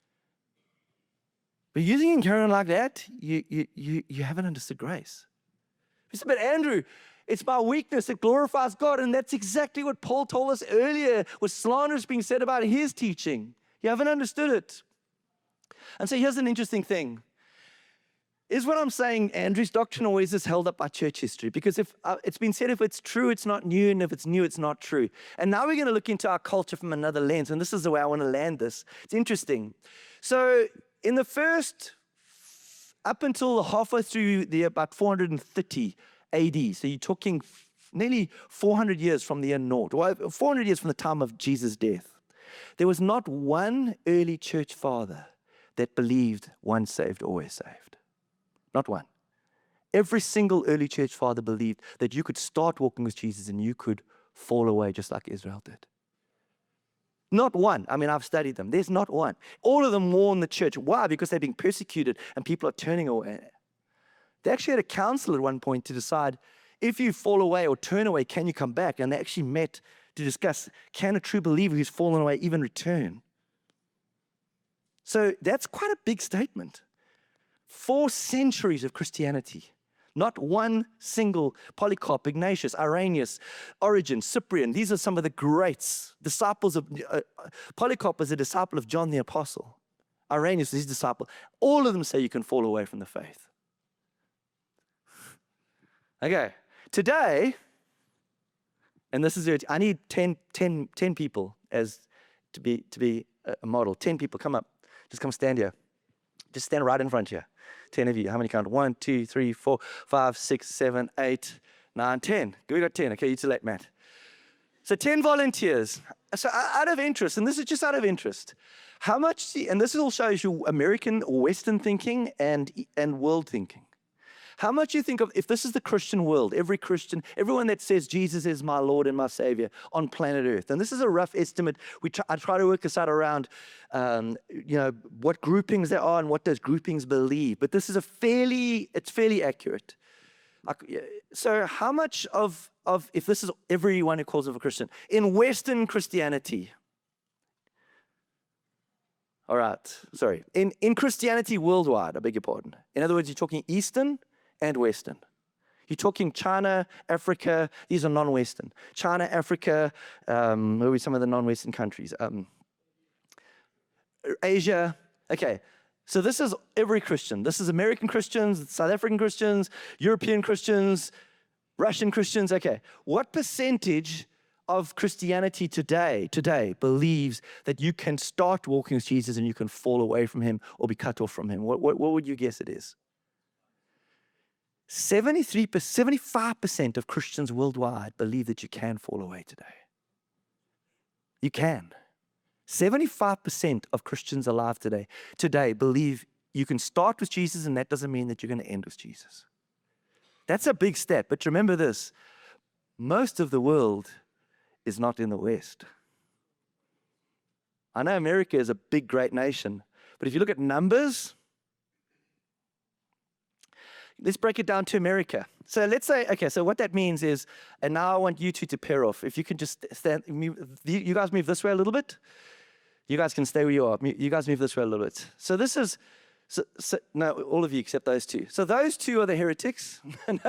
But you're thinking carry on like that, you, you, you, you haven't understood grace. You said, but Andrew, it's my weakness that glorifies God. And that's exactly what Paul told us earlier, was slanders being said about his teaching. You haven't understood it. And so here's an interesting thing. Is what I'm saying, Andrew's doctrine always is held up by church history? Because if uh, it's been said, if it's true, it's not new, and if it's new, it's not true. And now we're going to look into our culture from another lens, and this is the way I want to land this. It's interesting. So in the first, up until halfway through the about four hundred thirty A D, so you're talking nearly four hundred years from the year naught, well, four hundred years from the time of Jesus' death, there was not one early church father that believed once saved, always saved. Not one. Every single early church father believed that you could start walking with Jesus and you could fall away just like Israel did. Not one. I mean, I've studied them. There's not one. All of them warn the church. Why? Because they're being persecuted and people are turning away. They actually had a council at one point to decide if you fall away or turn away, can you come back? And they actually met to discuss, can a true believer who's fallen away even return? So that's quite a big statement. Four centuries of Christianity. Not one single Polycarp, Ignatius, Irenaeus, Origen, Cyprian. These are some of the greats. Disciples of, uh, Polycarp was a disciple of John the Apostle. Irenaeus was his disciple. All of them say you can fall away from the faith. Okay, today, and this is it, I need ten, ten, ten people as to be, to be a model. ten people, come up. Just come stand here. Just stand right in front here. ten of you. How many count? One, two, three, four, five, six, seven, eight, nine, ten. We got ten. Okay, you select, Matt. So ten volunteers. So out of interest, and this is just out of interest, how much, and this all shows you American or Western thinking and, and world thinking. How much you think of, if this is the Christian world, every Christian, everyone that says Jesus is my Lord and my Savior on planet Earth, and this is a rough estimate. We try, I try to work this out around, um, you know, what groupings there are and what those groupings believe. But this is a fairly, it's fairly accurate. So how much of, of, if this is everyone who calls himself a Christian, in Western Christianity, all right, sorry, in, in Christianity worldwide, I beg your pardon. In other words, you're talking Eastern and Western. You're talking China, Africa, these are non-Western. China, Africa, um, maybe some of the non-Western countries. Um, Asia, okay. So this is every Christian. This is American Christians, South African Christians, European Christians, Russian Christians, okay. What percentage of Christianity today, today believes that you can start walking with Jesus and you can fall away from him or be cut off from him? What, what, what would you guess it is? seventy-three, seventy-five percent of Christians worldwide believe that you can fall away today. You can. seventy-five percent of Christians alive today, today believe you can start with Jesus and that doesn't mean that you're going to end with Jesus. That's a big step. But remember this, most of the world is not in the West. I know America is a big, great nation, but if you look at numbers, let's break it down to America. So let's say, okay, so what that means is, and now I want you two to pair off. If you can just stand, move, you guys move this way a little bit. You guys can stay where you are. You guys move this way a little bit. So this is, so, so, no, all of you except those two. So those two are the heretics.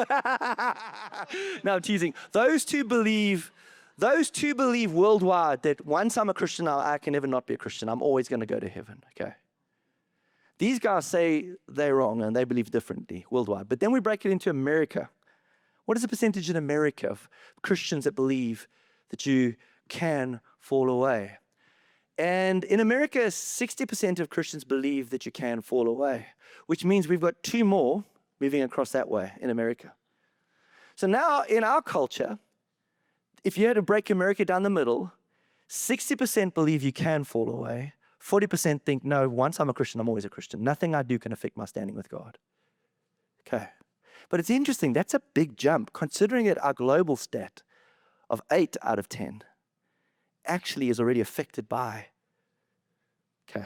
No, I'm teasing. Those two believe, those two believe worldwide that once I'm a Christian, I can never not be a Christian. I'm always going to go to heaven, okay? These guys say they're wrong and they believe differently worldwide. But then we break it into America. What is the percentage in America of Christians that believe that you can fall away? And in America, sixty percent of Christians believe that you can fall away, which means we've got two more moving across that way in America. So now in our culture, if you had to break America down the middle, sixty percent believe you can fall away, forty percent think, no, once I'm a Christian, I'm always a Christian. Nothing I do can affect my standing with God. Okay. But it's interesting, that's a big jump, considering that our global stat of eight out of ten actually is already affected by. Okay.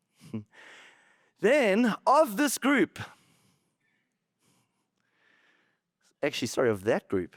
Then, of this group, actually, sorry, of that group,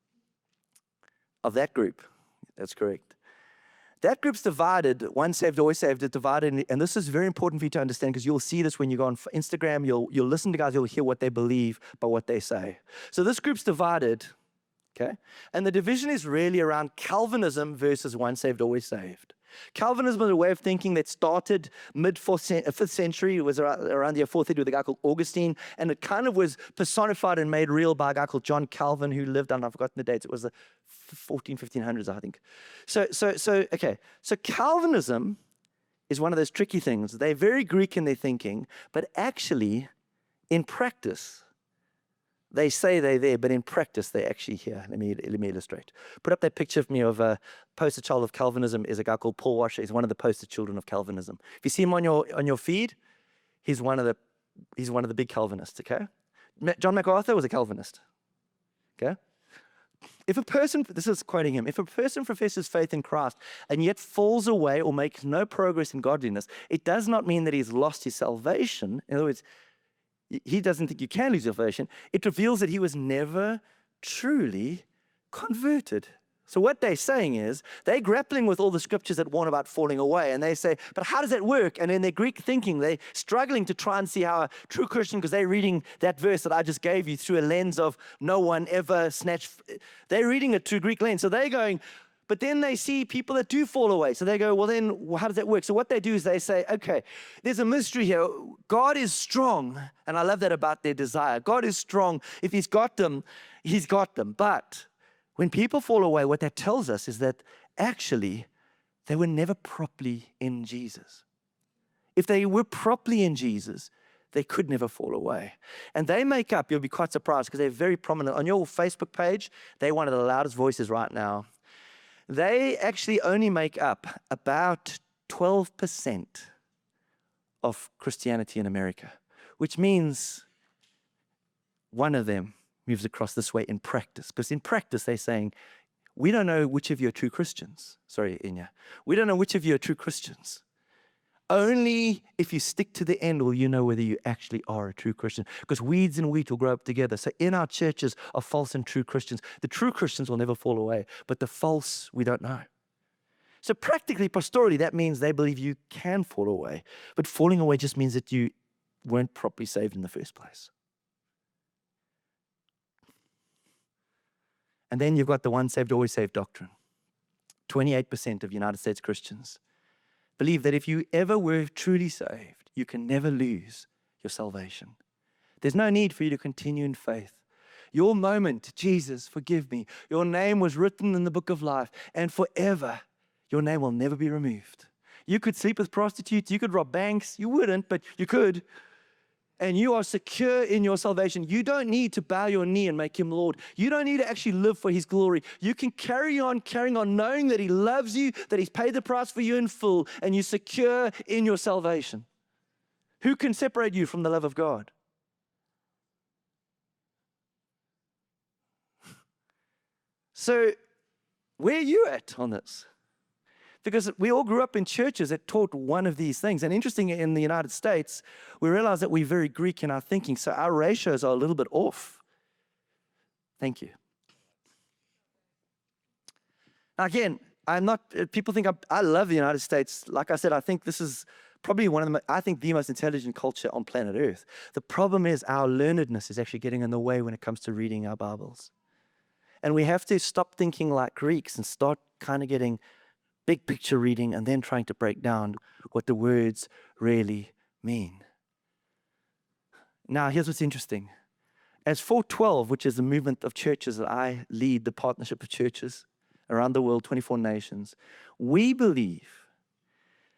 of that group, that's correct. That group's divided, once saved, always saved, it's divided, and this is very important for you to understand because you'll see this when you go on Instagram, you'll, you'll listen to guys, you'll hear what they believe by what they say. So this group's divided, okay? And the division is really around Calvinism versus once saved, always saved. Calvinism is a way of thinking that started mid-fifth century. It was around the year four thirty with a guy called Augustine, and it kind of was personified and made real by a guy called John Calvin, who lived, and I've forgotten the dates, it was the fourteen, fifteen hundreds, I think. So, so, so, okay, so Calvinism is one of those tricky things. They're very Greek in their thinking, but actually, in practice, they say they're there, but in practice, they're actually here. Let me, let me illustrate. Put up that picture of me of a poster child of Calvinism is a guy called Paul Washer. He's one of the poster children of Calvinism. If you see him on your, on your feed, he's one of the, he's one of the big Calvinists, okay? John MacArthur was a Calvinist, okay? If a person, this is quoting him, if a person professes faith in Christ and yet falls away or makes no progress in godliness, it does not mean that he's lost his salvation. In other words, he doesn't think you can lose your salvation. It reveals that he was never truly converted. So what they're saying is, they're grappling with all the scriptures that warn about falling away, and they say, but how does that work? And in their Greek thinking, they're struggling to try and see how a true Christian, because they're reading that verse that I just gave you through a lens of no one ever snatched. They're reading it through Greek lens. So they're going, but then they see people that do fall away. So they go, well, then how does that work? So what they do is they say, okay, there's a mystery here. God is strong. And I love that about their desire. God is strong. If he's got them, he's got them. But when people fall away, what that tells us is that actually they were never properly in Jesus. If they were properly in Jesus, they could never fall away. And they make up, you'll be quite surprised because they're very prominent. On your Facebook page, they're one of the loudest voices right now. They actually only make up about twelve percent of Christianity in America, which means one of them moves across this way in practice. Because in practice, they're saying, we don't know which of you are true Christians. Sorry, Inya. We don't know which of you are true Christians. Only if you stick to the end will you know whether you actually are a true Christian. Because weeds and wheat will grow up together. So in our churches are false and true Christians. The true Christians will never fall away, but the false, we don't know. So practically, pastorally, that means they believe you can fall away. But falling away just means that you weren't properly saved in the first place. And then you've got the once saved, always saved doctrine. twenty-eight percent of United States Christians believe that if you ever were truly saved, you can never lose your salvation. There's no need for you to continue in faith. Your moment, Jesus, forgive me, your name was written in the book of life, and forever, your name will never be removed. You could sleep with prostitutes, you could rob banks, you wouldn't, but you could. And you are secure in your salvation. You don't need to bow your knee and make him Lord. You don't need to actually live for his glory. You can carry on, carrying on, knowing that he loves you, that he's paid the price for you in full, and you're secure in your salvation. Who can separate you from the love of God? So, where are you at on this? Because we all grew up in churches that taught one of these things. And interesting, in the United States, we realize that we're very Greek in our thinking, so our ratios are a little bit off. Thank you. Now again, I'm not, people think I'm, I love the United States. Like I said, I think this is probably one of the, I think the most intelligent culture on planet Earth. The problem is our learnedness is actually getting in the way when it comes to reading our Bibles. And we have to stop thinking like Greeks and start kind of getting big picture reading and then trying to break down what the words really mean. Now, here's what's interesting. As four twelve, which is the movement of churches that I lead, the partnership of churches around the world, twenty-four nations, we believe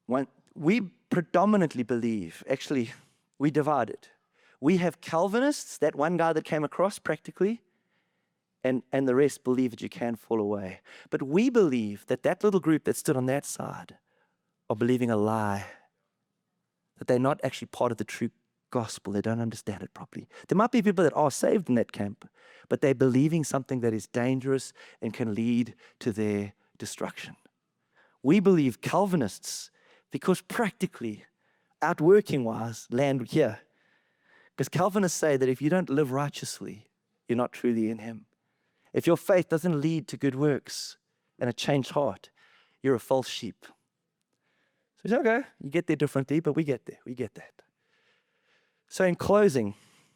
One, we predominantly believe, actually, we divided. We have Calvinists, that one guy that came across practically, and, and the rest believe that you can fall away. But we believe that that little group that stood on that side are believing a lie, that they're not actually part of the true gospel. They don't understand it properly. There might be people that are saved in that camp, but they're believing something that is dangerous and can lead to their destruction. We believe Calvinists, because practically, outworking-wise, land here. Because Calvinists say that if you don't live righteously, you're not truly in him. If your faith doesn't lead to good works and a changed heart, you're a false sheep. So it's okay, you get there differently, but we get there, we get that. So in closing,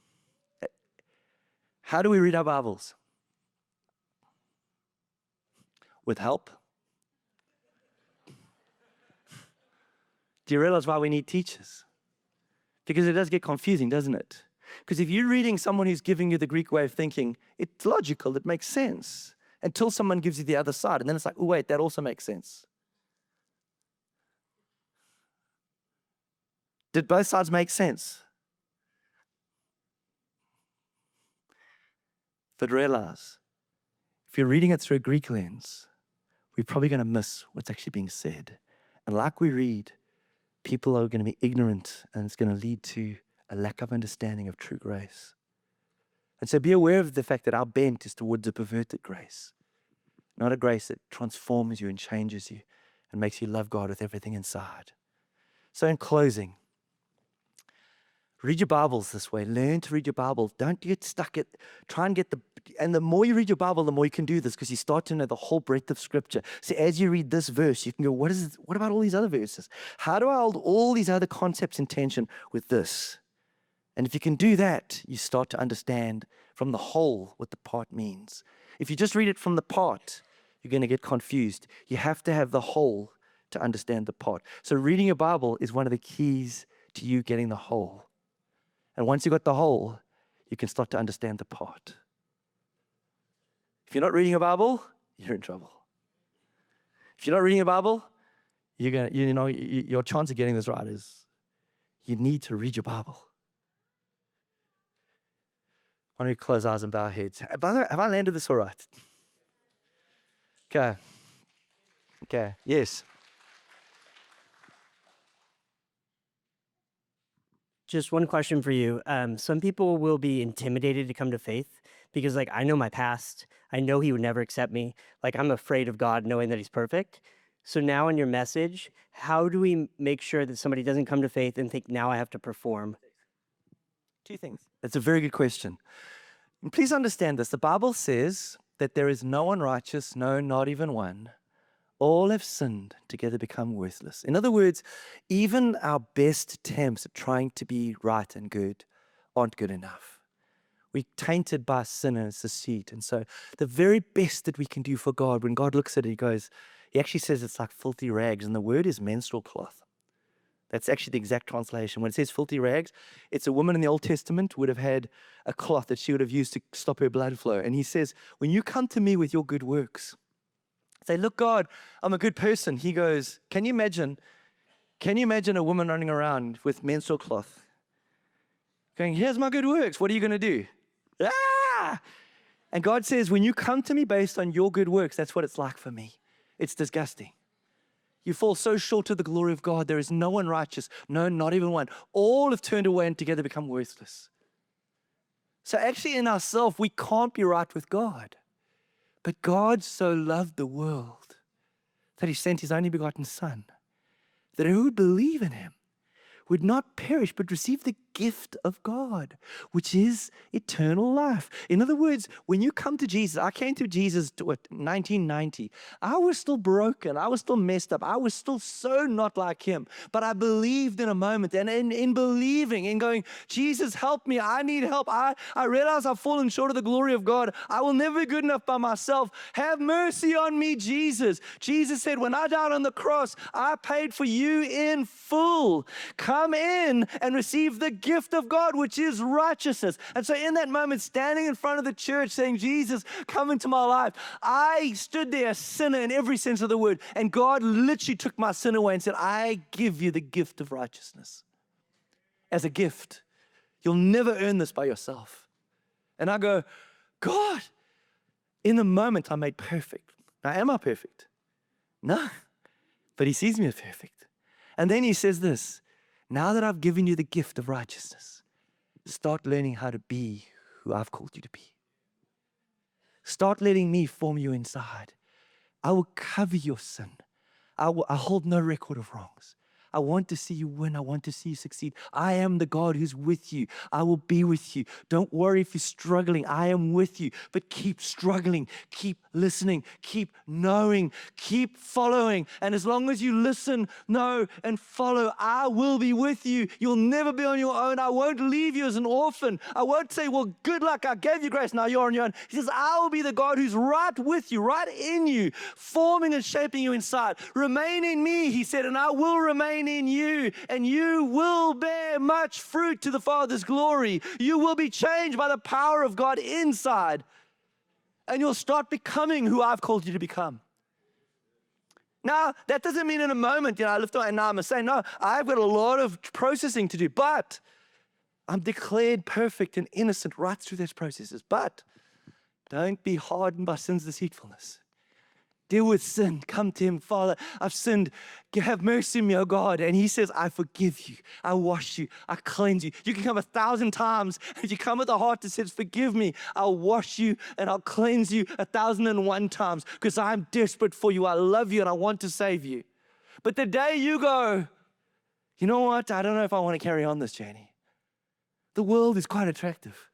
how do we read our Bibles? With help? Do you realize why we need teachers? Because it does get confusing, doesn't it? Because if you're reading someone who's giving you the Greek way of thinking, it's logical, it makes sense, until someone gives you the other side. And then it's like, oh, wait, that also makes sense. Did both sides make sense? But realize, if you're reading it through a Greek lens, we're probably going to miss what's actually being said. And like we read, people are going to be ignorant, and it's going to lead to a lack of understanding of true grace. And so be aware of the fact that our bent is towards a perverted grace, not a grace that transforms you and changes you and makes you love God with everything inside. So in closing, read your Bibles this way. Learn to read your Bible. Don't get stuck at, try and get the, and the more you read your Bible, the more you can do this, because you start to know the whole breadth of Scripture. So as you read this verse, you can go, what is it, what about all these other verses? How do I hold all these other concepts in tension with this? And if you can do that, you start to understand from the whole what the part means. If you just read it from the part, you're going to get confused. You have to have the whole to understand the part. So reading your Bible is one of the keys to you getting the whole. And once you've got the whole, you can start to understand the part. If you're not reading a Bible, you're in trouble. If you're not reading a Bible, you're gonna, you know, your chance of getting this right is you need to read your Bible. Why don't we close our eyes and bow our heads? By the way, have I landed this all right? Okay. Okay. Yes. Just one question for you. Um, some people will be intimidated to come to faith because, like, I know my past. I know he would never accept me. Like, I'm afraid of God knowing that he's perfect. So now in your message, how do we make sure that somebody doesn't come to faith and think, now I have to perform? Two things. That's a very good question. And please understand this. The Bible says that there is no one righteous, no, not even one. All have sinned, together become worthless. In other words, even our best attempts at trying to be right and good aren't good enough. We're tainted by sin and its deceit. And so the very best that we can do for God, when God looks at it, he goes, he actually says it's like filthy rags. And the word is menstrual cloth. That's actually the exact translation. When it says filthy rags, it's a woman in the Old Testament would have had a cloth that she would have used to stop her blood flow. And he says, when you come to me with your good works, say, look, God, I'm a good person. He goes, can you imagine, can you imagine a woman running around with menstrual cloth going, here's my good works. What are you going to do? Ah! And God says, when you come to me based on your good works, that's what it's like for me. It's disgusting. You fall so short of the glory of God. There is no one righteous. No, not even one. All have turned away and together become worthless. So actually in ourselves, we can't be right with God. But God so loved the world that he sent his only begotten Son, that who would believe in him would not perish, but receive the gift of God, which is eternal life. In other words, when you come to Jesus, I came to Jesus to what, nineteen ninety. I was still broken. I was still messed up. I was still so not like him. But I believed in a moment. And in, in believing, in going, Jesus, help me. I need help. I, I realize I've fallen short of the glory of God. I will never be good enough by myself. Have mercy on me, Jesus. Jesus said, when I died on the cross, I paid for you in full. Come in and receive the gift of God, which is righteousness. And so in that moment, standing in front of the church saying, Jesus, come into my life, I stood there a sinner in every sense of the word. And God literally took my sin away and said, I give you the gift of righteousness as a gift. You'll never earn this by yourself. And I go, God, in the moment I'm made perfect. Now, am I perfect? No, but he sees me as perfect. And then he says this, now that I've given you the gift of righteousness, start learning how to be who I've called you to be. Start letting me form you inside. I will cover your sin. I, will, I hold no record of wrongs. I want to see you win. I want to see you succeed. I am the God who's with you. I will be with you. Don't worry if you're struggling. I am with you. But keep struggling. Keep listening. Keep knowing. Keep following. And as long as you listen, know, and follow, I will be with you. You'll never be on your own. I won't leave you as an orphan. I won't say, well, good luck. I gave you grace. Now you're on your own. He says, I will be the God who's right with you, right in you, forming and shaping you inside. Remain in me, he said, and I will remain in you, and you will bear much fruit to the Father's glory. You will be changed by the power of God inside, and you'll start becoming who I've called you to become. Now, that doesn't mean in a moment, you know, I lift up and now I'm saying, no, I've got a lot of processing to do, but I'm declared perfect and innocent right through those processes. But don't be hardened by sin's deceitfulness. Deal with sin. Come to him, Father, I've sinned. Have mercy on me, oh God. And he says, I forgive you. I wash you. I cleanse you. You can come a thousand times. If you come with a heart that says, forgive me, I'll wash you and I'll cleanse you a thousand and one times because I'm desperate for you. I love you and I want to save you. But the day you go, you know what? I don't know if I want to carry on this journey. The world is quite attractive.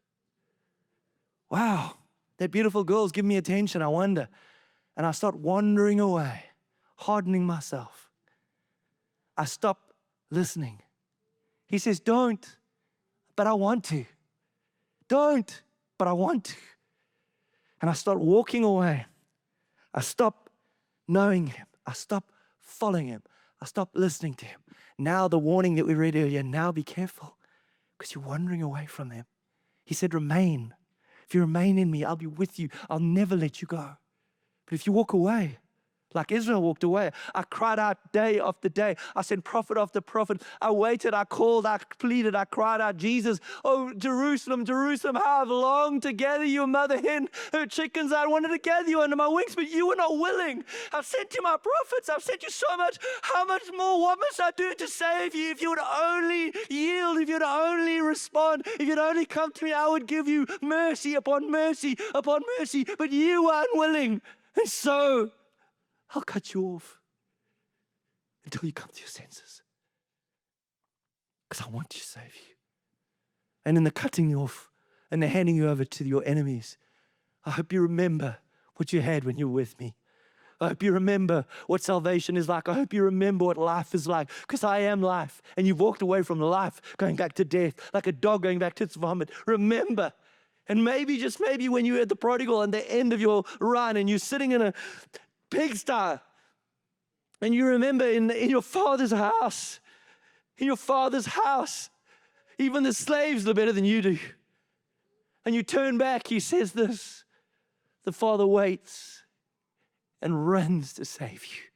Wow, that beautiful girl's giving me attention. I wonder. And I start wandering away, hardening myself. I stop listening. He says, don't, but I want to. Don't, but I want to. And I start walking away. I stop knowing him. I stop following him. I stop listening to him. Now the warning that we read earlier, now be careful because you're wandering away from him. He said, remain. If you remain in me, I'll be with you. I'll never let you go. But if you walk away, like Israel walked away, I cried out day after day. I sent prophet after prophet. I waited, I called, I pleaded, I cried out, Jesus, oh, Jerusalem, Jerusalem, how I've longed to gather you, mother hen, her chickens. I wanted to gather you under my wings, but you were not willing. I've sent you my prophets. I've sent you so much. How much more? What must I do to save you? If you would only yield, if you would only respond, if you'd only come to me, I would give you mercy upon mercy upon mercy, but you were unwilling. And so, I'll cut you off until you come to your senses. Because I want to save you. And in the cutting you off and the handing you over to your enemies, I hope you remember what you had when you were with me. I hope you remember what salvation is like. I hope you remember what life is like. Because I am life. And you've walked away from life, going back to death, like a dog going back to its vomit. Remember. And maybe, just maybe, when you're at the prodigal and the end of your run and you're sitting in a pigsty and you remember in, in your father's house, in your father's house, even the slaves are better than you do. And you turn back, he says this, the Father waits and runs to save you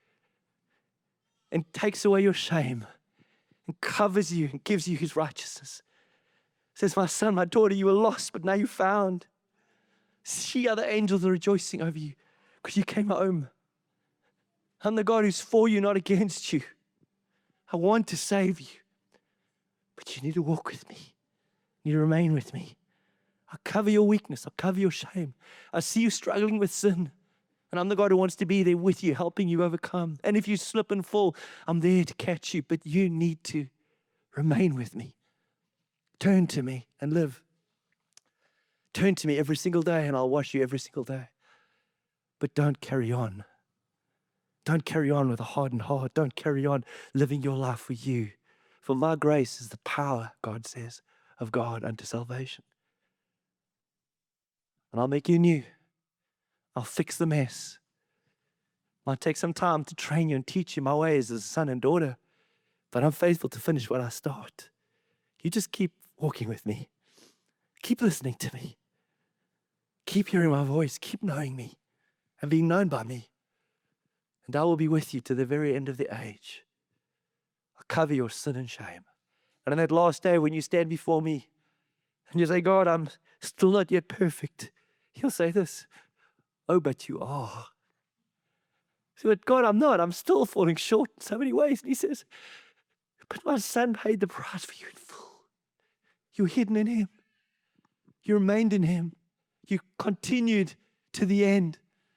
and takes away your shame and covers you and gives you his righteousness. Says, my son, my daughter, you were lost, but now you're found. See, other angels are rejoicing over you because you came home. I'm the God who's for you, not against you. I want to save you, but you need to walk with me. You need to remain with me. I'll cover your weakness. I'll cover your shame. I see you struggling with sin, and I'm the God who wants to be there with you, helping you overcome. And if you slip and fall, I'm there to catch you, but you need to remain with me. Turn to me and live. Turn to me every single day and I'll wash you every single day. But don't carry on. Don't carry on with a hardened heart. Don't carry on living your life for you. For my grace is the power, God says, of God unto salvation. And I'll make you new. I'll fix the mess. Might take some time to train you and teach you my ways as a son and daughter, but I'm faithful to finish what I start. You just keep walking with me. Keep listening to me. Keep hearing my voice. Keep knowing me and being known by me. And I will be with you to the very end of the age. I'll cover your sin and shame. And on that last day, when you stand before me and you say, God, I'm still not yet perfect, He'll say this, oh, but you are. So, but God, I'm not. I'm still falling short in so many ways. And He says, but my Son paid the price for you in full. You were hidden in Him. You remained in Him. You continued to the end.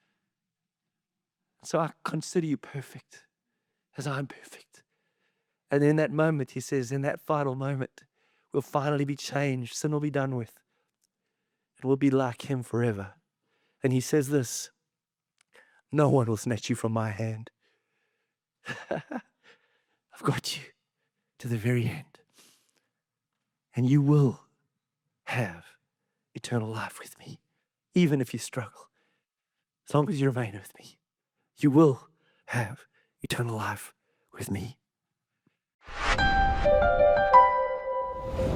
So I consider you perfect as I'm perfect. And in that moment, He says, in that final moment, we'll finally be changed. Sin will be done with. And we'll be like Him forever. And He says this, no one will snatch you from my hand. I've got you to the very end. And you will have eternal life with me, even if you struggle. As long as you remain with me, you will have eternal life with me.